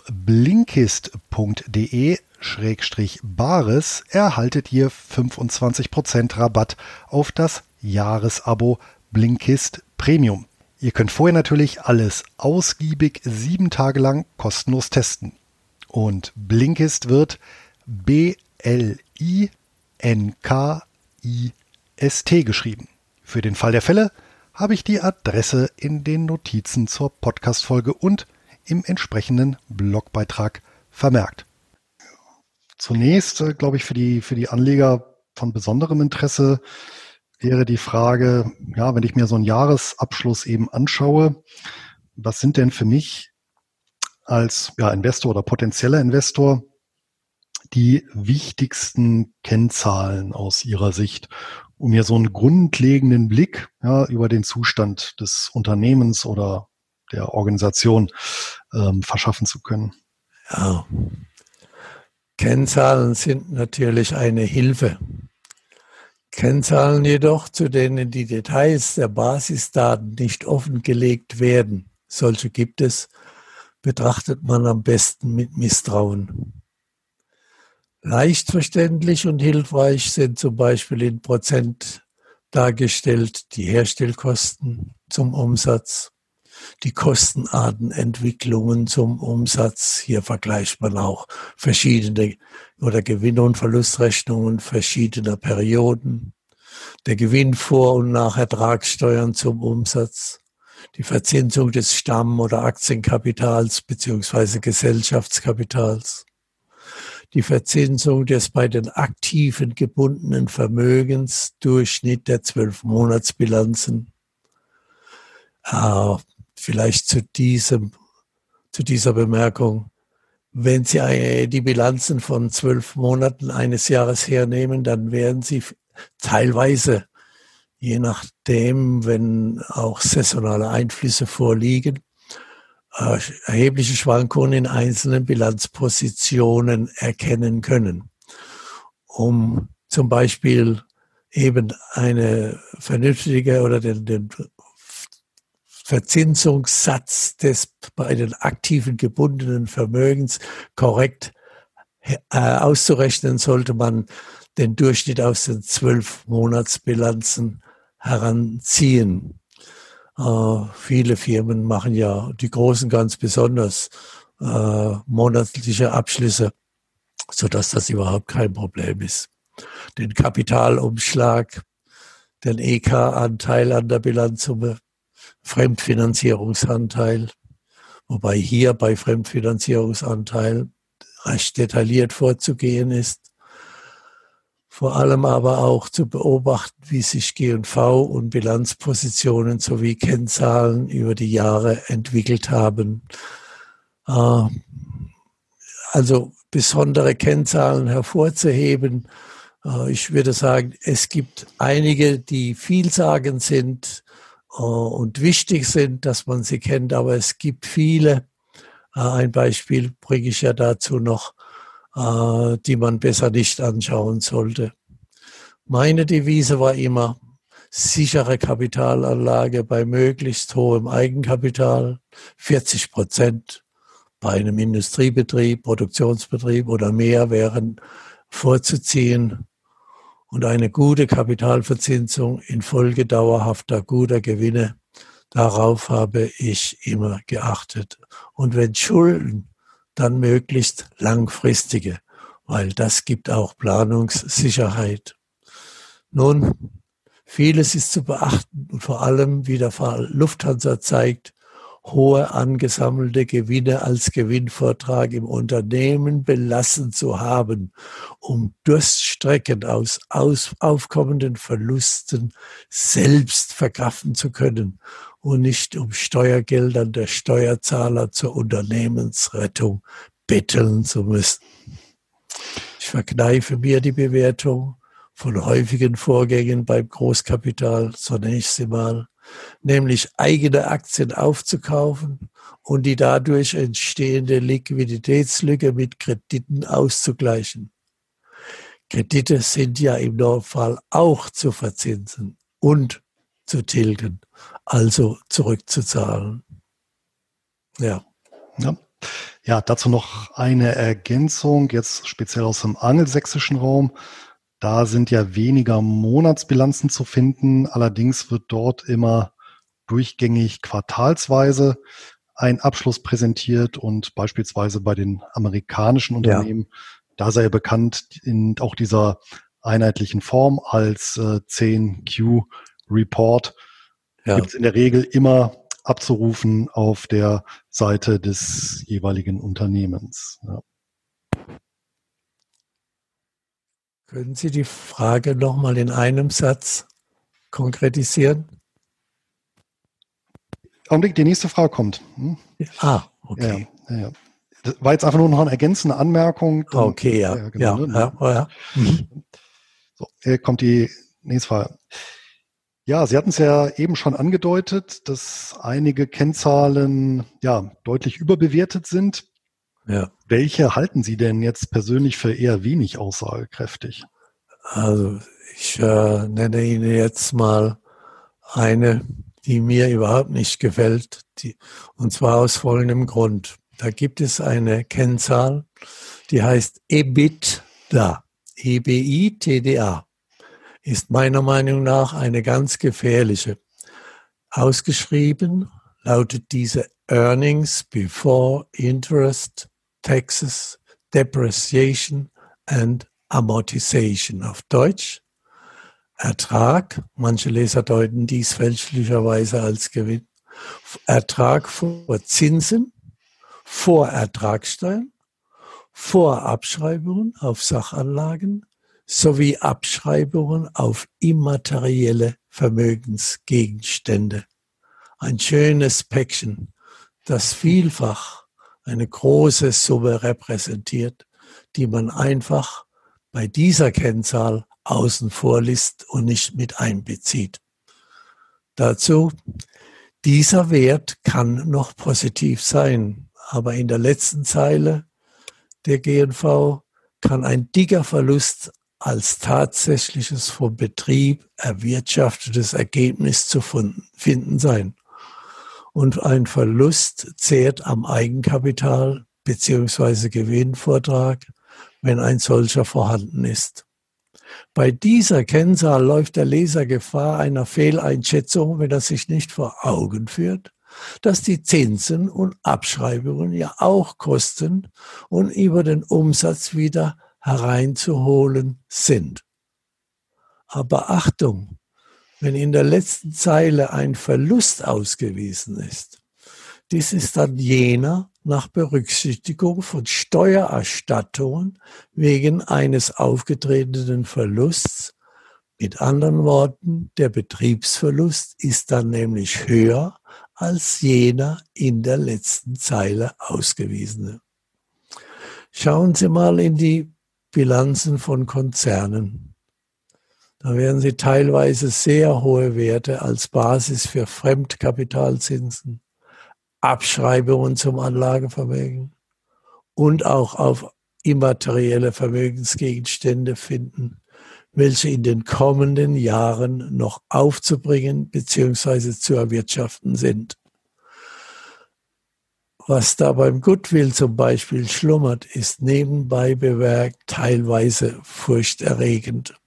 blinkist.de/bares erhaltet ihr 25% Rabatt auf das Jahresabo Blinkist Premium. Ihr könnt vorher natürlich alles ausgiebig 7 Tage lang kostenlos testen. Und Blinkist wird B-L-I-N-K-I-S-T geschrieben. Für den Fall der Fälle habe ich die Adresse in den Notizen zur Podcast-Folge und im entsprechenden Blogbeitrag vermerkt. Zunächst, glaube ich, für die Anleger von besonderem Interesse wäre die Frage, ja, wenn ich mir so einen Jahresabschluss eben anschaue, was sind denn für mich als Investor oder potenzieller Investor die wichtigsten Kennzahlen aus Ihrer Sicht, um mir so einen grundlegenden Blick über den Zustand des Unternehmens oder der Organisation verschaffen zu können? Ja. Kennzahlen sind natürlich eine Hilfe. Kennzahlen jedoch, zu denen die Details der Basisdaten nicht offengelegt werden, solche gibt es, betrachtet man am besten mit Misstrauen. Leicht verständlich und hilfreich sind zum Beispiel in Prozent dargestellt die Herstellkosten zum Umsatz, die Kostenartenentwicklungen zum Umsatz. Hier vergleicht man auch verschiedene oder Gewinn- und Verlustrechnungen verschiedener Perioden, der Gewinn vor und nach Ertragssteuern zum Umsatz, die Verzinsung des Stamm- oder Aktienkapitals bzw. Gesellschaftskapitals, die Verzinsung des bei den aktiven gebundenen Vermögens, Durchschnitt der 12-Monatsbilanzen. Vielleicht zu dieser Bemerkung. Wenn Sie die Bilanzen von 12 Monaten eines Jahres hernehmen, dann werden Sie teilweise, je nachdem, wenn auch saisonale Einflüsse vorliegen, erhebliche Schwankungen in einzelnen Bilanzpositionen erkennen können. Um zum Beispiel eben eine vernünftige oder den Verzinsungssatz des bei den aktiven gebundenen Vermögens korrekt auszurechnen sollte man den Durchschnitt aus den 12 Monatsbilanzen heranziehen. Viele Firmen machen ja, die Großen ganz besonders, monatliche Abschlüsse, sodass das überhaupt kein Problem ist. Den Kapitalumschlag, den EK-Anteil an der Bilanzsumme, Fremdfinanzierungsanteil, wobei hier bei Fremdfinanzierungsanteil recht detailliert vorzugehen ist. Vor allem aber auch zu beobachten, wie sich G&V und Bilanzpositionen sowie Kennzahlen über die Jahre entwickelt haben. Also besondere Kennzahlen hervorzuheben. Ich würde sagen, es gibt einige, die vielsagend sind und wichtig sind, dass man sie kennt, aber es gibt viele. Ein Beispiel bringe ich ja dazu noch, die man besser nicht anschauen sollte. Meine Devise war immer sichere Kapitalanlage bei möglichst hohem Eigenkapital, 40% bei einem Industriebetrieb, Produktionsbetrieb oder mehr wären vorzuziehen und eine gute Kapitalverzinsung infolge dauerhafter guter Gewinne. Darauf habe ich immer geachtet. Und wenn Schulden, dann möglichst langfristige, weil das gibt auch Planungssicherheit. Nun, vieles ist zu beachten und vor allem, wie der Fall Lufthansa zeigt, hohe angesammelte Gewinne als Gewinnvortrag im Unternehmen belassen zu haben, um Durststrecken aus aufkommenden Verlusten selbst verkraften zu können und nicht um Steuergeldern der Steuerzahler zur Unternehmensrettung betteln zu müssen. Ich verkneife mir die Bewertung von häufigen Vorgängen beim Großkapital zunächst einmal, nämlich eigene Aktien aufzukaufen und die dadurch entstehende Liquiditätslücke mit Krediten auszugleichen. Kredite sind ja im Normalfall auch zu verzinsen und zu tilgen, also zurückzuzahlen. Ja. Ja, dazu noch eine Ergänzung, jetzt speziell aus dem angelsächsischen Raum. Da sind ja weniger Monatsbilanzen zu finden. Allerdings wird dort immer durchgängig quartalsweise ein Abschluss präsentiert und beispielsweise bei den amerikanischen Unternehmen, da sei bekannt in auch dieser einheitlichen Form als 10Q Report, gibt es in der Regel immer abzurufen auf der Seite des jeweiligen Unternehmens. Ja. Können Sie die Frage nochmal in einem Satz konkretisieren? Augenblick, die nächste Frage kommt. Okay. Ja. Das war jetzt einfach nur noch eine ergänzende Anmerkung. Dann, okay, ja. So, hier kommt die nächste Frage. Ja, Sie hatten es ja eben schon angedeutet, dass einige Kennzahlen ja deutlich überbewertet sind. Ja. Welche halten Sie denn jetzt persönlich für eher wenig aussagekräftig? Also ich nenne Ihnen jetzt mal eine, die mir überhaupt nicht gefällt, und zwar aus folgendem Grund. Da gibt es eine Kennzahl, die heißt EBITDA, EBITDA, ist meiner Meinung nach eine ganz gefährliche. Ausgeschrieben lautet diese Earnings before Interest, Taxes, Depreciation and Amortization. Auf Deutsch Ertrag, manche Leser deuten dies fälschlicherweise als Gewinn, Ertrag vor Zinsen, vor Ertragssteuern, vor Abschreibungen auf Sachanlagen sowie Abschreibungen auf immaterielle Vermögensgegenstände. Ein schönes Päckchen, das vielfach eine große Summe repräsentiert, die man einfach bei dieser Kennzahl außen vor lässt und nicht mit einbezieht. Dazu, dieser Wert kann noch positiv sein, aber in der letzten Zeile der G&V kann ein dicker Verlust als tatsächliches vom Betrieb erwirtschaftetes Ergebnis zu finden sein. Und ein Verlust zehrt am Eigenkapital bzw. Gewinnvortrag, wenn ein solcher vorhanden ist. Bei dieser Kennzahl läuft der Leser Gefahr einer Fehleinschätzung, wenn er sich nicht vor Augen führt, dass die Zinsen und Abschreibungen ja auch Kosten und über den Umsatz wieder hereinzuholen sind. Aber Achtung, wenn in der letzten Zeile ein Verlust ausgewiesen ist, dies ist dann jener nach Berücksichtigung von Steuererstattungen wegen eines aufgetretenen Verlusts. Mit anderen Worten, der Betriebsverlust ist dann nämlich höher als jener in der letzten Zeile ausgewiesene. Schauen Sie mal in die Bilanzen von Konzernen. Da werden Sie teilweise sehr hohe Werte als Basis für Fremdkapitalzinsen, Abschreibungen zum Anlagevermögen und auch auf immaterielle Vermögensgegenstände finden, welche in den kommenden Jahren noch aufzubringen bzw. zu erwirtschaften sind. Was da beim Goodwill zum Beispiel schlummert, ist nebenbei bemerkt teilweise furchterregend.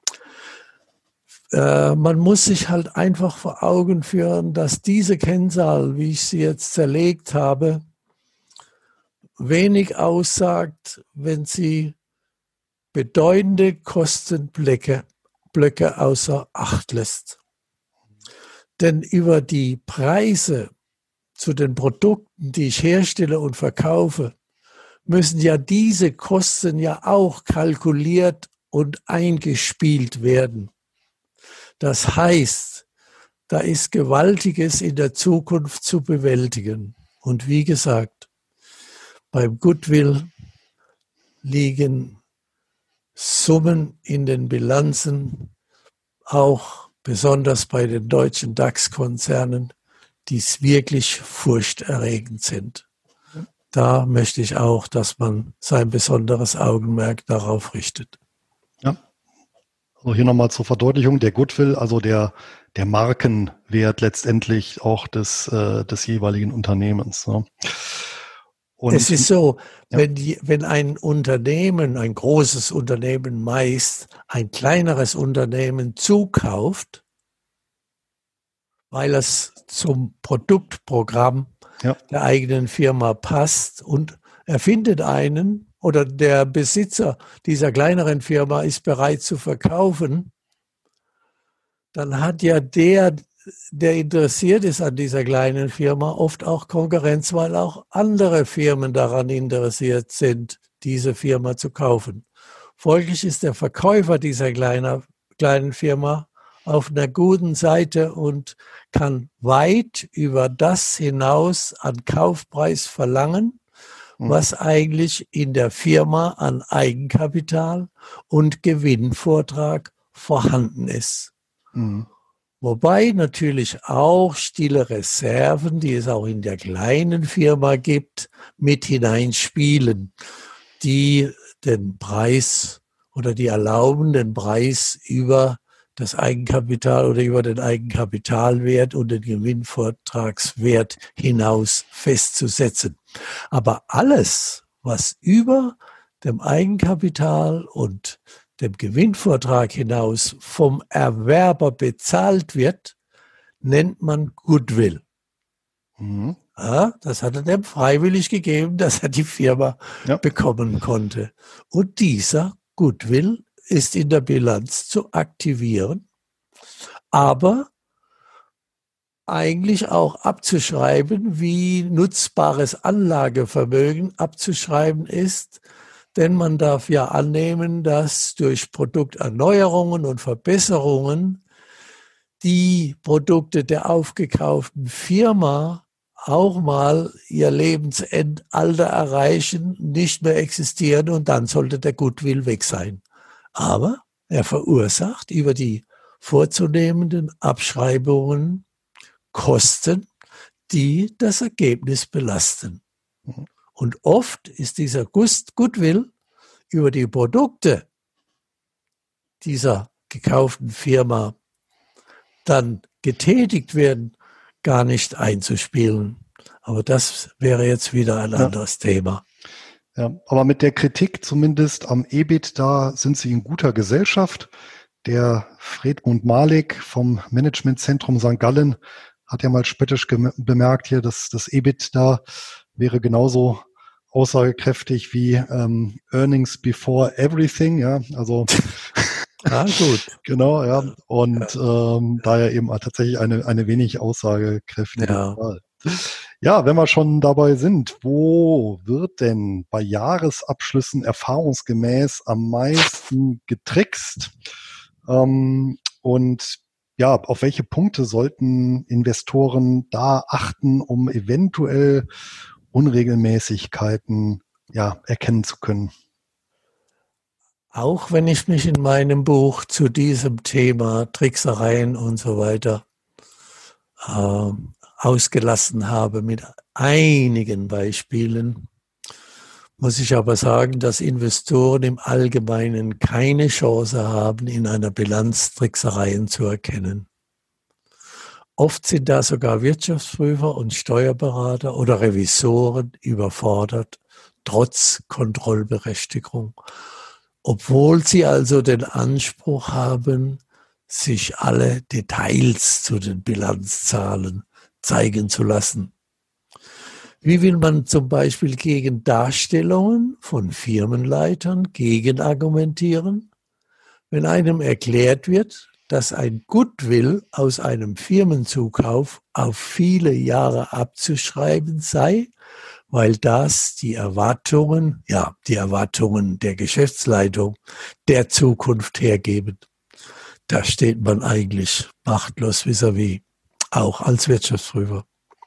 Man muss sich halt einfach vor Augen führen, dass diese Kennzahl, wie ich sie jetzt zerlegt habe, wenig aussagt, wenn sie bedeutende Kostenblöcke außer Acht lässt. Denn über die Preise zu den Produkten, die ich herstelle und verkaufe, müssen ja diese Kosten ja auch kalkuliert und eingespielt werden. Das heißt, da ist Gewaltiges in der Zukunft zu bewältigen. Und wie gesagt, beim Goodwill liegen Summen in den Bilanzen, auch besonders bei den deutschen DAX-Konzernen, die wirklich furchterregend sind. Da möchte ich auch, dass man sein besonderes Augenmerk darauf richtet. Ja. Also hier nochmal zur Verdeutlichung, der Goodwill, also der Markenwert letztendlich auch des jeweiligen Unternehmens. Ne? Und es ist so, ja. wenn ein Unternehmen, ein großes Unternehmen meist ein kleineres Unternehmen zukauft, weil es zum Produktprogramm der eigenen Firma passt und er findet einen oder der Besitzer dieser kleineren Firma ist bereit zu verkaufen, dann hat ja der interessiert ist an dieser kleinen Firma, oft auch Konkurrenz, weil auch andere Firmen daran interessiert sind, diese Firma zu kaufen. Folglich ist der Verkäufer dieser kleinen Firma auf einer guten Seite und kann weit über das hinaus an Kaufpreis verlangen, was eigentlich in der Firma an Eigenkapital und Gewinnvortrag vorhanden ist. Mhm. Wobei natürlich auch stille Reserven, die es auch in der kleinen Firma gibt, mit hineinspielen, die den Preis oder die erlauben, den Preis über das Eigenkapital oder über den Eigenkapitalwert und den Gewinnvortragswert hinaus festzusetzen. Aber alles, was über dem Eigenkapital und dem Gewinnvortrag hinaus vom Erwerber bezahlt wird, nennt man Goodwill. Mhm. Ja, das hat er dem freiwillig gegeben, dass er die Firma bekommen konnte. Und dieser Goodwill ist in der Bilanz zu aktivieren, aber eigentlich auch abzuschreiben, wie nutzbares Anlagevermögen abzuschreiben ist. Denn man darf ja annehmen, dass durch Produkterneuerungen und Verbesserungen die Produkte der aufgekauften Firma auch mal ihr Lebensendalter erreichen, nicht mehr existieren und dann sollte der Goodwill weg sein. Aber er verursacht über die vorzunehmenden Abschreibungen Kosten, die das Ergebnis belasten. Und oft ist dieser Goodwill über die Produkte dieser gekauften Firma dann getätigt werden, gar nicht einzuspielen. Aber das wäre jetzt wieder ein anderes Thema. Ja, aber mit der Kritik zumindest am EBIT, da sind Sie in guter Gesellschaft. Der Fredmund Malik vom Managementzentrum St. Gallen hat ja mal spöttisch bemerkt hier, dass das EBIT da wäre genauso aussagekräftig wie Earnings before everything. Ja, also Gut. genau, ja. Und daher eben tatsächlich eine wenig aussagekräftige Zahl. Ja, wenn wir schon dabei sind, wo wird denn bei Jahresabschlüssen erfahrungsgemäß am meisten getrickst? Und ja, auf welche Punkte sollten Investoren da achten, um eventuell Unregelmäßigkeiten erkennen zu können? Auch wenn ich mich in meinem Buch zu diesem Thema Tricksereien und so weiter ausgelassen habe mit einigen Beispielen, muss ich aber sagen, dass Investoren im Allgemeinen keine Chance haben, in einer Bilanz Tricksereien zu erkennen. Oft sind da sogar Wirtschaftsprüfer und Steuerberater oder Revisoren überfordert, trotz Kontrollberechtigung, obwohl sie also den Anspruch haben, sich alle Details zu den Bilanzzahlen zeigen zu lassen. Wie will man zum Beispiel gegen Darstellungen von Firmenleitern gegenargumentieren, wenn einem erklärt wird, dass ein Goodwill aus einem Firmenzukauf auf viele Jahre abzuschreiben sei, weil das die Erwartungen der Geschäftsleitung der Zukunft hergeben. Da steht man eigentlich machtlos vis-à-vis, auch als Wirtschaftsprüfer.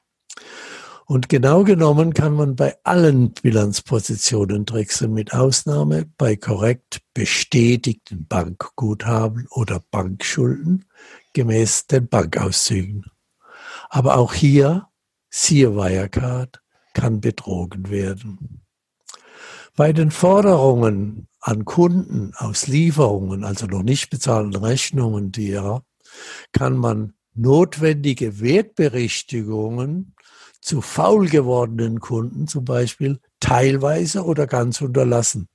Und genau genommen kann man bei allen Bilanzpositionen tricksen, mit Ausnahme bei korrekt bestätigten Bankguthaben oder Bankschulden gemäß den Bankauszügen. Aber auch hier, siehe Wirecard, kann betrogen werden. Bei den Forderungen an Kunden aus Lieferungen, also noch nicht bezahlten Rechnungen derer, kann man notwendige Wertberichtigungen zu faul gewordenen Kunden zum Beispiel teilweise oder ganz unterlassen.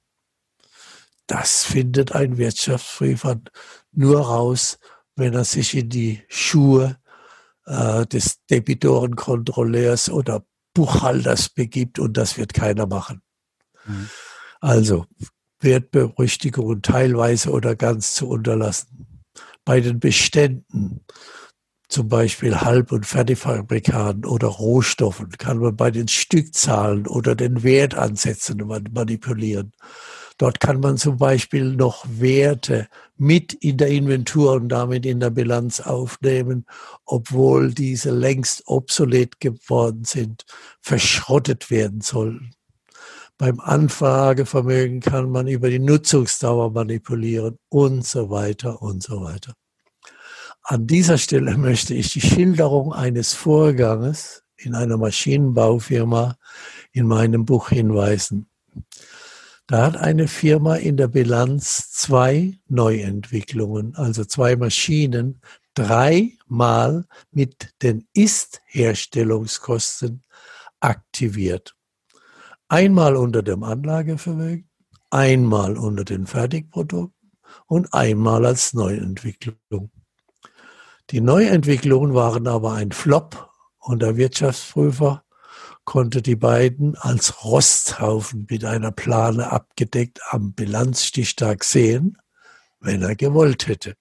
Das findet ein Wirtschaftsprüfer nur raus, wenn er sich in die Schuhe des Debitorenkontrolleurs oder Buchhalters begibt, und das wird keiner machen. Mhm. Also Wertberichtigungen teilweise oder ganz zu unterlassen. Bei den Beständen, zum Beispiel Halb- und Fertigfabrikaten oder Rohstoffen, kann man bei den Stückzahlen oder den Wertansätzen manipulieren. Dort kann man zum Beispiel noch Werte mit in der Inventur und damit in der Bilanz aufnehmen, obwohl diese längst obsolet geworden sind, verschrottet werden sollen. Beim Anfragevermögen kann man über die Nutzungsdauer manipulieren und so weiter und so weiter. An dieser Stelle möchte ich die Schilderung eines Vorganges in einer Maschinenbaufirma in meinem Buch hinweisen. Da hat eine Firma in der Bilanz 2 Neuentwicklungen, also 2 Maschinen, 3-mal mit den Ist-Herstellungskosten aktiviert. Einmal unter dem Anlagevermögen, einmal unter den Fertigprodukten und einmal als Neuentwicklung. Die Neuentwicklungen waren aber ein Flop und der Wirtschaftsprüfer konnte die beiden als Rosthaufen mit einer Plane abgedeckt am Bilanzstichtag sehen, wenn er gewollt hätte.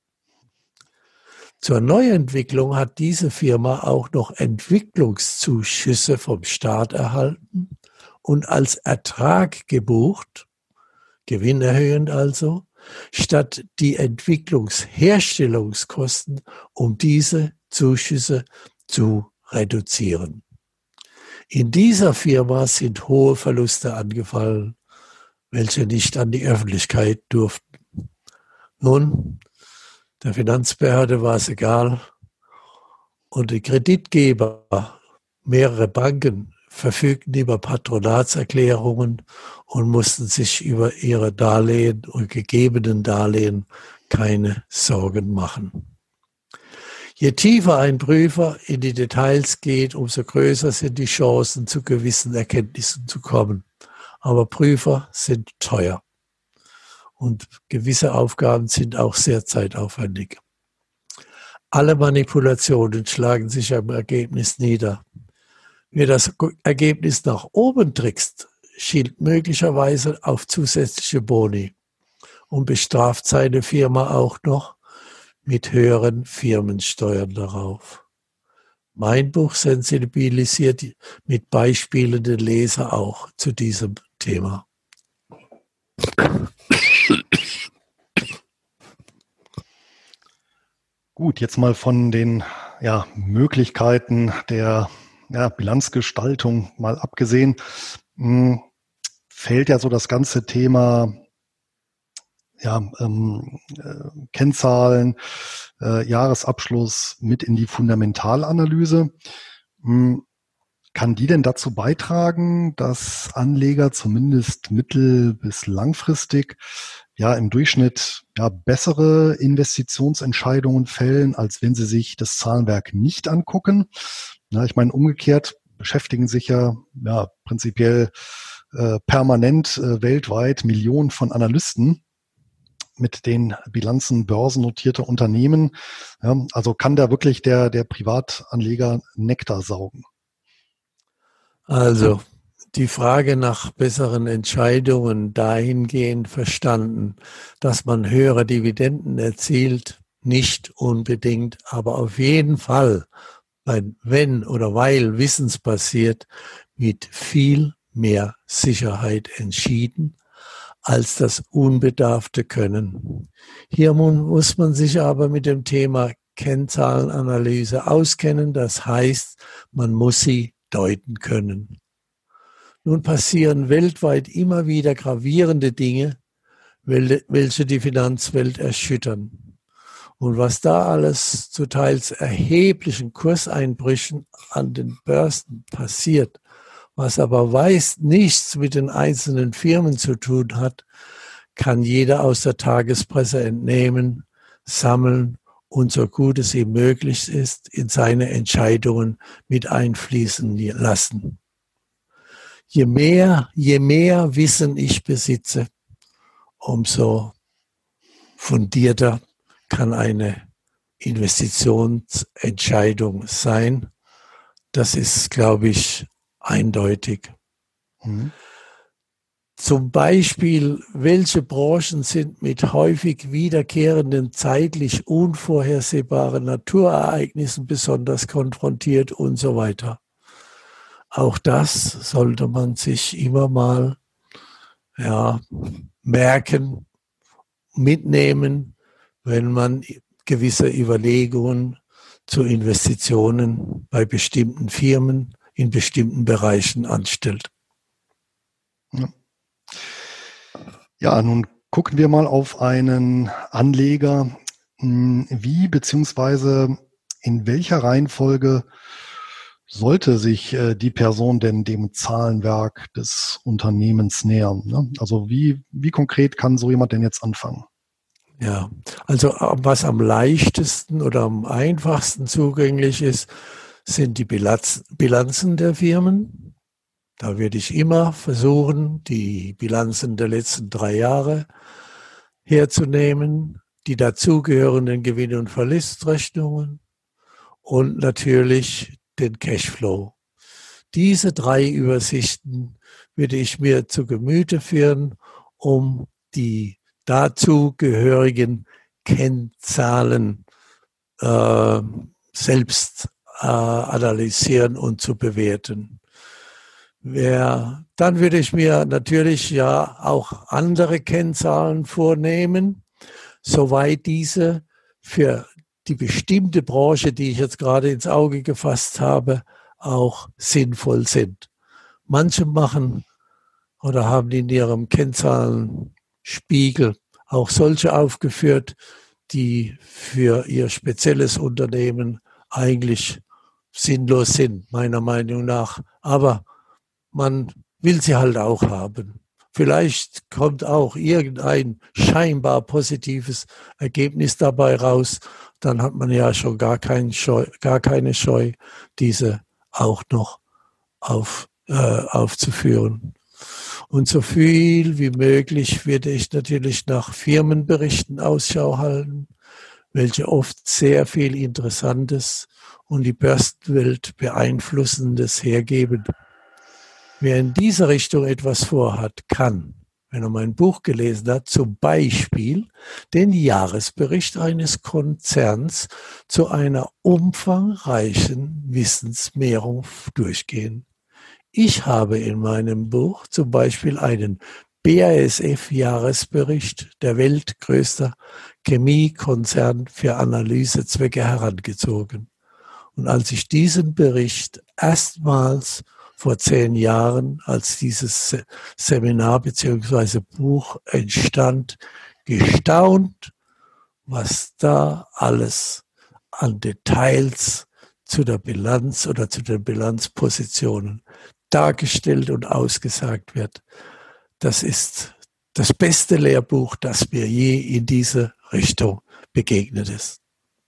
Zur Neuentwicklung hat diese Firma auch noch Entwicklungszuschüsse vom Staat erhalten und als Ertrag gebucht, gewinnerhöhend also, statt die Entwicklungsherstellungskosten, um diese Zuschüsse zu reduzieren. In dieser Firma sind hohe Verluste angefallen, welche nicht an die Öffentlichkeit durften. Nun, der Finanzbehörde war es egal und die Kreditgeber, mehrere Banken, verfügten über Patronatserklärungen und mussten sich über ihre Darlehen und gegebenen Darlehen keine Sorgen machen. Je tiefer ein Prüfer in die Details geht, umso größer sind die Chancen, zu gewissen Erkenntnissen zu kommen. Aber Prüfer sind teuer. Und gewisse Aufgaben sind auch sehr zeitaufwendig. Alle Manipulationen schlagen sich am Ergebnis nieder. Wer das Ergebnis nach oben trickst, schielt möglicherweise auf zusätzliche Boni und bestraft seine Firma auch noch mit höheren Firmensteuern darauf. Mein Buch sensibilisiert mit Beispielen den Leser auch zu diesem Thema. Gut, jetzt mal von den Möglichkeiten der Bilanzgestaltung mal abgesehen, fällt ja so das ganze Thema Kennzahlen, Jahresabschluss mit in die Fundamentalanalyse. Kann die denn dazu beitragen, dass Anleger zumindest mittel- bis langfristig im Durchschnitt bessere Investitionsentscheidungen fällen, als wenn sie sich das Zahlenwerk nicht angucken? Ich meine, umgekehrt beschäftigen sich prinzipiell permanent weltweit Millionen von Analysten mit den Bilanzen börsennotierter Unternehmen. Also kann da wirklich der Privatanleger Nektar saugen? Also die Frage nach besseren Entscheidungen dahingehend verstanden, dass man höhere Dividenden erzielt, nicht unbedingt, aber auf jeden Fall, wenn oder weil wissensbasiert, mit viel mehr Sicherheit entschieden als das unbedarfte Können. Hier muss man sich aber mit dem Thema Kennzahlenanalyse auskennen. Das heißt, man muss sie deuten können. Nun passieren weltweit immer wieder gravierende Dinge, welche die Finanzwelt erschüttern. Und was da alles zu teils erheblichen Kurseinbrüchen an den Börsen passiert, was aber meist nichts mit den einzelnen Firmen zu tun hat, kann jeder aus der Tagespresse entnehmen, sammeln und so gut es ihm möglich ist, in seine Entscheidungen mit einfließen lassen. Je mehr Wissen ich besitze, umso fundierter kann eine Investitionsentscheidung sein. Das ist, glaube ich, eindeutig. Mhm. Zum Beispiel, welche Branchen sind mit häufig wiederkehrenden, zeitlich unvorhersehbaren Naturereignissen besonders konfrontiert und so weiter. Auch das sollte man sich immer mal merken, mitnehmen, wenn man gewisse Überlegungen zu Investitionen bei bestimmten Firmen in bestimmten Bereichen anstellt. Ja, nun gucken wir mal auf einen Anleger. Wie beziehungsweise in welcher Reihenfolge sollte sich die Person denn dem Zahlenwerk des Unternehmens nähern? Ne? Also wie konkret kann so jemand denn jetzt anfangen? Ja, also was am leichtesten oder am einfachsten zugänglich ist, sind die Bilanzen der Firmen. Da würde ich immer versuchen, die Bilanzen der letzten 3 Jahre herzunehmen, die dazugehörenden Gewinn- und Verlustrechnungen und natürlich den Cashflow. Diese 3 Übersichten würde ich mir zu Gemüte führen, um die dazugehörigen Kennzahlen selbst analysieren und zu bewerten. Dann würde ich mir natürlich auch andere Kennzahlen vornehmen, soweit diese für die bestimmte Branche, die ich jetzt gerade ins Auge gefasst habe, auch sinnvoll sind. Manche machen oder haben in ihrem Kennzahlenspiegel auch solche aufgeführt, die für ihr spezielles Unternehmen eigentlich sinnlos sind, meiner Meinung nach. Aber man will sie halt auch haben. Vielleicht kommt auch irgendein scheinbar positives Ergebnis dabei raus. Dann hat man ja schon gar keine Scheu, diese auch noch aufzuführen. Und so viel wie möglich werde ich natürlich nach Firmenberichten Ausschau halten, welche oft sehr viel Interessantes und die Börsenwelt beeinflussendes hergeben. Wer in dieser Richtung etwas vorhat, kann, wenn er mein Buch gelesen hat, zum Beispiel den Jahresbericht eines Konzerns zu einer umfangreichen Wissensmehrung durchgehen. Ich habe in meinem Buch zum Beispiel einen BASF-Jahresbericht der weltgrößter Chemiekonzern für Analysezwecke herangezogen. Und als ich diesen Bericht erstmals vor 10 Jahren, als dieses Seminar bzw. Buch entstand, gestaunt, was da alles an Details zu der Bilanz oder zu den Bilanzpositionen dargestellt und ausgesagt wird. Das ist das beste Lehrbuch, das mir je in diese Richtung begegnet ist.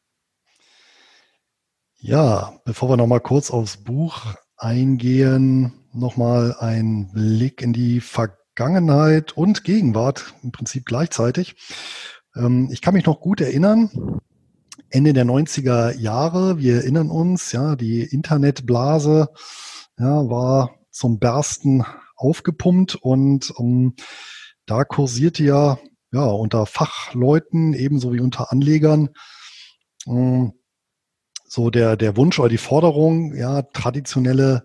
Ja, bevor wir nochmal kurz aufs Buch eingehen, nochmal ein Blick in die Vergangenheit und Gegenwart, im Prinzip gleichzeitig. Ich kann mich noch gut erinnern, Ende der 90er Jahre, wir erinnern uns, ja, die Internetblase war zum Bersten aufgepumpt und da kursierte ja unter Fachleuten ebenso wie unter Anlegern so der Wunsch oder die Forderung, traditionelle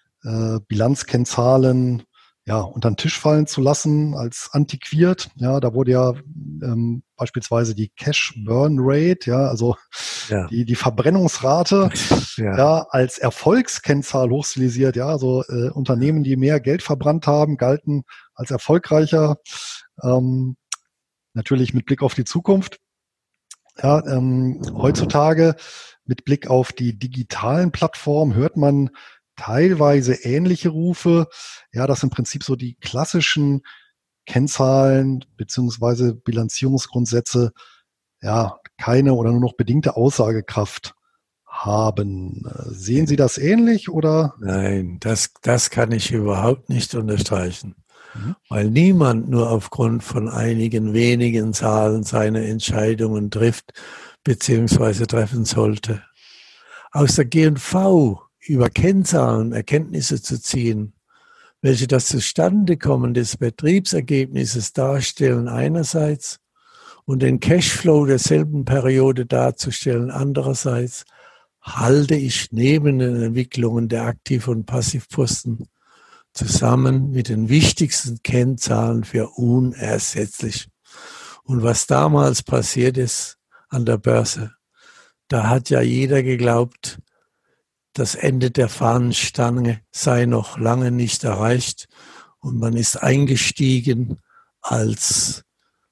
Bilanzkennzahlen unter den Tisch fallen zu lassen als antiquiert. Ja, da wurde beispielsweise die Cash Burn Rate, also die Verbrennungsrate, als Erfolgskennzahl hochstilisiert. Ja, also Unternehmen, die mehr Geld verbrannt haben, galten als erfolgreicher. Natürlich mit Blick auf die Zukunft. Ja, heutzutage mit Blick auf die digitalen Plattformen hört man teilweise ähnliche Rufe, dass im Prinzip so die klassischen Kennzahlen beziehungsweise Bilanzierungsgrundsätze keine oder nur noch bedingte Aussagekraft haben. Sehen Sie das ähnlich oder? Nein, das kann ich überhaupt nicht unterstreichen, weil niemand nur aufgrund von einigen wenigen Zahlen seine Entscheidungen trifft beziehungsweise treffen sollte. Aus der G&V über Kennzahlen Erkenntnisse zu ziehen, welche das Zustandekommen des Betriebsergebnisses darstellen einerseits und den Cashflow derselben Periode darzustellen andererseits, halte ich neben den Entwicklungen der Aktiv- und Passivposten zusammen mit den wichtigsten Kennzahlen für unersetzlich. Und was damals passiert ist an der Börse, da hat ja jeder geglaubt, das Ende der Fahnenstange sei noch lange nicht erreicht und man ist eingestiegen, als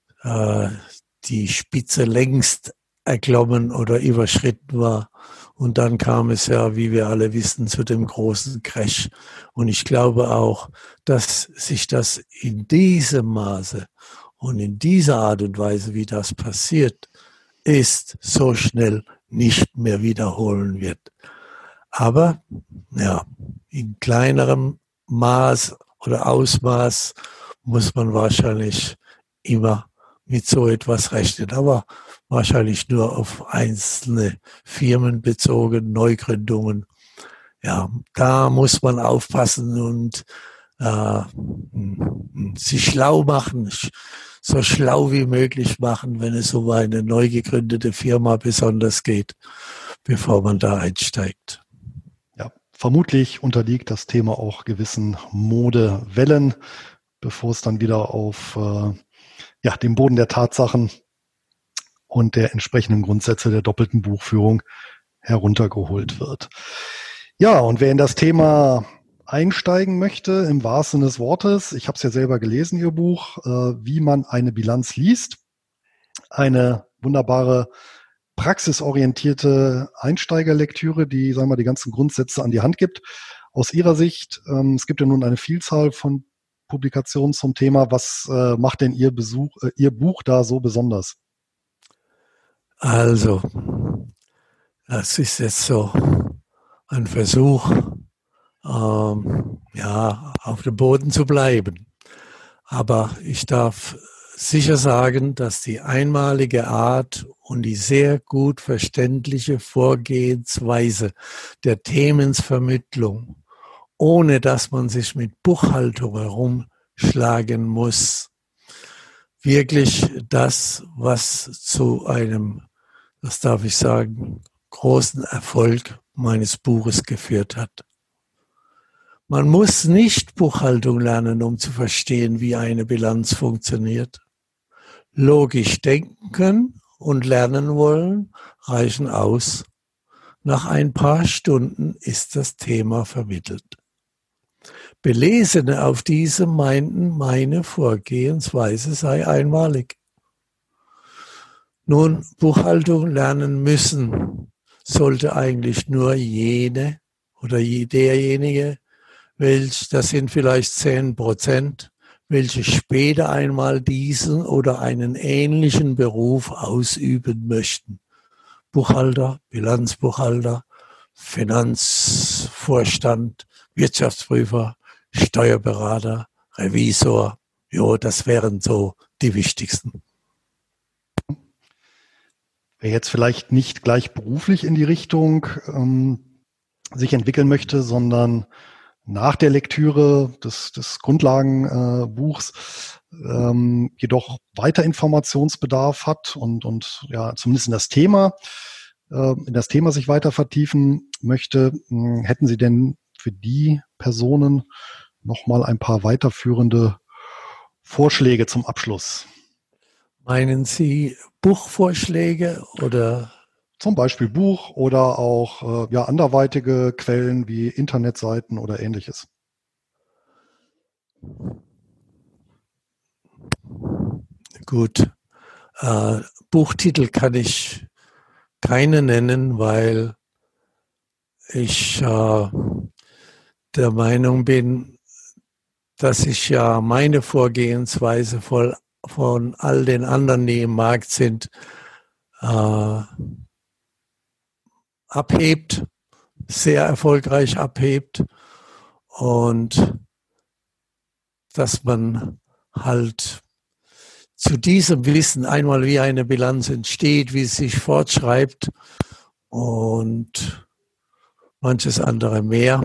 die Spitze längst erklommen oder überschritten war. Und dann kam es ja, wie wir alle wissen, zu dem großen Crash. Und ich glaube auch, dass sich das in diesem Maße und in dieser Art und Weise, wie das passiert ist, so schnell nicht mehr wiederholen wird. Aber in kleinerem Maß oder Ausmaß muss man wahrscheinlich immer mit so etwas rechnen, aber wahrscheinlich nur auf einzelne Firmen bezogen, Neugründungen. Ja, da muss man aufpassen und sich schlau machen, so schlau wie möglich machen, wenn es um eine neu gegründete Firma besonders geht, bevor man da einsteigt. Ja, vermutlich unterliegt das Thema auch gewissen Modewellen, bevor es dann wieder auf den Boden der Tatsachen und der entsprechenden Grundsätze der doppelten Buchführung heruntergeholt wird. Ja, und wer in das Thema einsteigen möchte, im wahrsten Sinne des Wortes, ich habe es ja selber gelesen, Ihr Buch, wie man eine Bilanz liest, eine wunderbare praxisorientierte Einsteigerlektüre, die, sagen wir, die ganzen Grundsätze an die Hand gibt. Aus Ihrer Sicht, es gibt ja nun eine Vielzahl von Publikationen zum Thema. Was macht denn Ihr Buch da so besonders? Also, das ist jetzt so ein Versuch, auf dem Boden zu bleiben. Aber ich darf sicher sagen, dass die einmalige Art und die sehr gut verständliche Vorgehensweise der Themensvermittlung, ohne dass man sich mit Buchhaltung herumschlagen muss, wirklich das, was zu einem, das darf ich sagen, großen Erfolg meines Buches geführt hat. Man muss nicht Buchhaltung lernen, um zu verstehen, wie eine Bilanz funktioniert. Logisch denken können und lernen wollen reichen aus. Nach ein paar Stunden ist das Thema vermittelt. Belesene auf diese meinten, meine Vorgehensweise sei einmalig. Nun, Buchhaltung lernen müssen sollte eigentlich nur jene oder derjenige, das sind vielleicht 10%, welche später einmal diesen oder einen ähnlichen Beruf ausüben möchten. Buchhalter, Bilanzbuchhalter, Finanzvorstand, Wirtschaftsprüfer, Steuerberater, Revisor. Jo, das wären so die wichtigsten. Wer jetzt vielleicht nicht gleich beruflich in die Richtung sich entwickeln möchte, sondern nach der Lektüre des Grundlagenbuchs jedoch weiter Informationsbedarf hat und ja zumindest in das Thema sich weiter vertiefen möchte, hätten Sie denn für die Personen nochmal ein paar weiterführende Vorschläge zum Abschluss? Meinen Sie Buchvorschläge oder? Zum Beispiel Buch oder auch anderweitige Quellen wie Internetseiten oder ähnliches. Gut. Buchtitel kann ich keine nennen, weil ich der Meinung bin, dass ich ja meine Vorgehensweise von all den anderen, die im Markt sind, abhebt, sehr erfolgreich abhebt und dass man halt zu diesem Wissen einmal, wie eine Bilanz entsteht, wie sie sich fortschreibt und manches andere mehr,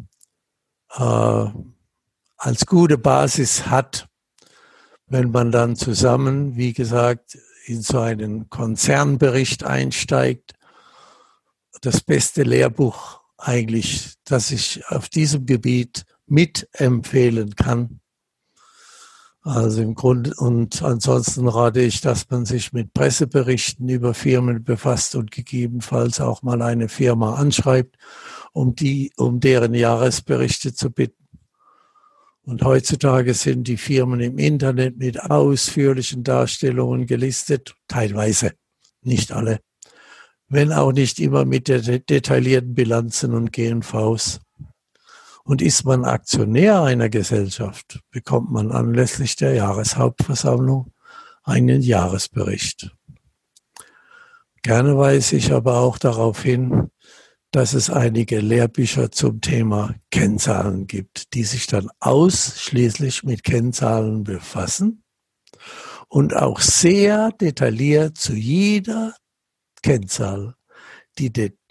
als gute Basis hat, wenn man dann zusammen, wie gesagt, in so einen Konzernbericht einsteigt. Das beste Lehrbuch eigentlich, das ich auf diesem Gebiet mitempfehlen kann. Also im Grunde, und ansonsten rate ich, dass man sich mit Presseberichten über Firmen befasst und gegebenenfalls auch mal eine Firma anschreibt, um deren Jahresberichte zu bitten. Und heutzutage sind die Firmen im Internet mit ausführlichen Darstellungen gelistet, teilweise, nicht alle, wenn auch nicht immer mit detaillierten Bilanzen und GNVs. Und ist man Aktionär einer Gesellschaft, bekommt man anlässlich der Jahreshauptversammlung einen Jahresbericht. Gerne weise ich aber auch darauf hin, dass es einige Lehrbücher zum Thema Kennzahlen gibt, die sich dann ausschließlich mit Kennzahlen befassen und auch sehr detailliert zu jeder Kennzahl die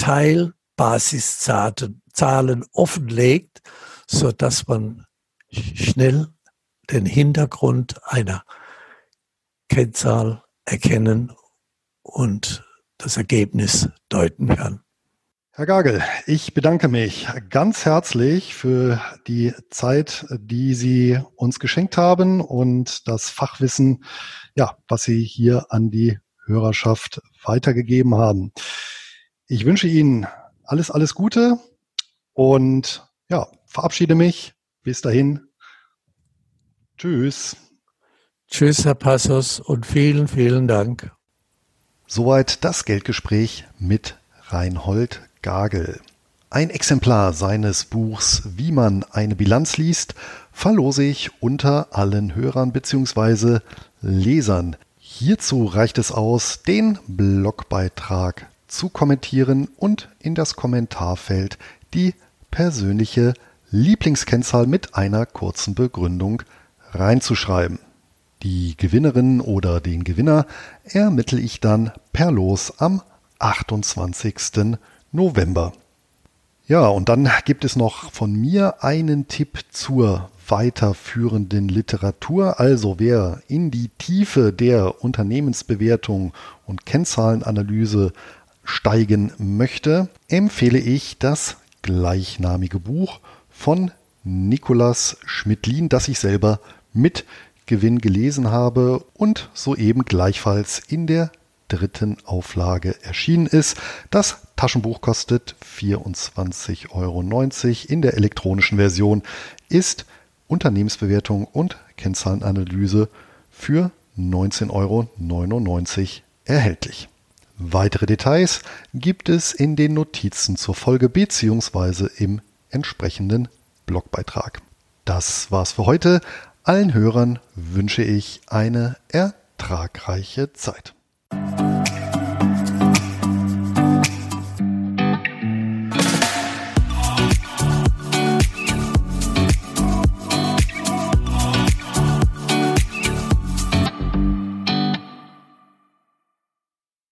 Detailbasiszahlen offenlegt, sodass man schnell den Hintergrund einer Kennzahl erkennen und das Ergebnis deuten kann. Herr Gagel, ich bedanke mich ganz herzlich für die Zeit, die Sie uns geschenkt haben und das Fachwissen, was Sie hier an die Hörerschaft weitergegeben haben. Ich wünsche Ihnen alles Gute und verabschiede mich. Bis dahin. Tschüss. Tschüss, Herr Passos, und vielen, vielen Dank. Soweit das Geldgespräch mit Reinhold Gagel. Ein Exemplar seines Buchs Wie man eine Bilanz liest, verlose ich unter allen Hörern bzw. Lesern. Hierzu reicht es aus, den Blogbeitrag zu kommentieren und in das Kommentarfeld die persönliche Lieblingskennzahl mit einer kurzen Begründung reinzuschreiben. Die Gewinnerin oder den Gewinner ermittle ich dann per Los am 28. November. Ja, und dann gibt es noch von mir einen Tipp zur weiterführenden Literatur. Also wer in die Tiefe der Unternehmensbewertung und Kennzahlenanalyse steigen möchte, empfehle ich das gleichnamige Buch von Nicolas Schmidlin, das ich selber mit Gewinn gelesen habe und soeben gleichfalls in der 3. Auflage erschienen ist. Das Taschenbuch kostet 24,90 €. In der elektronischen Version ist Unternehmensbewertung und Kennzahlenanalyse für 19,99 € erhältlich. Weitere Details gibt es in den Notizen zur Folge bzw. im entsprechenden Blogbeitrag. Das war's für heute. Allen Hörern wünsche ich eine ertragreiche Zeit.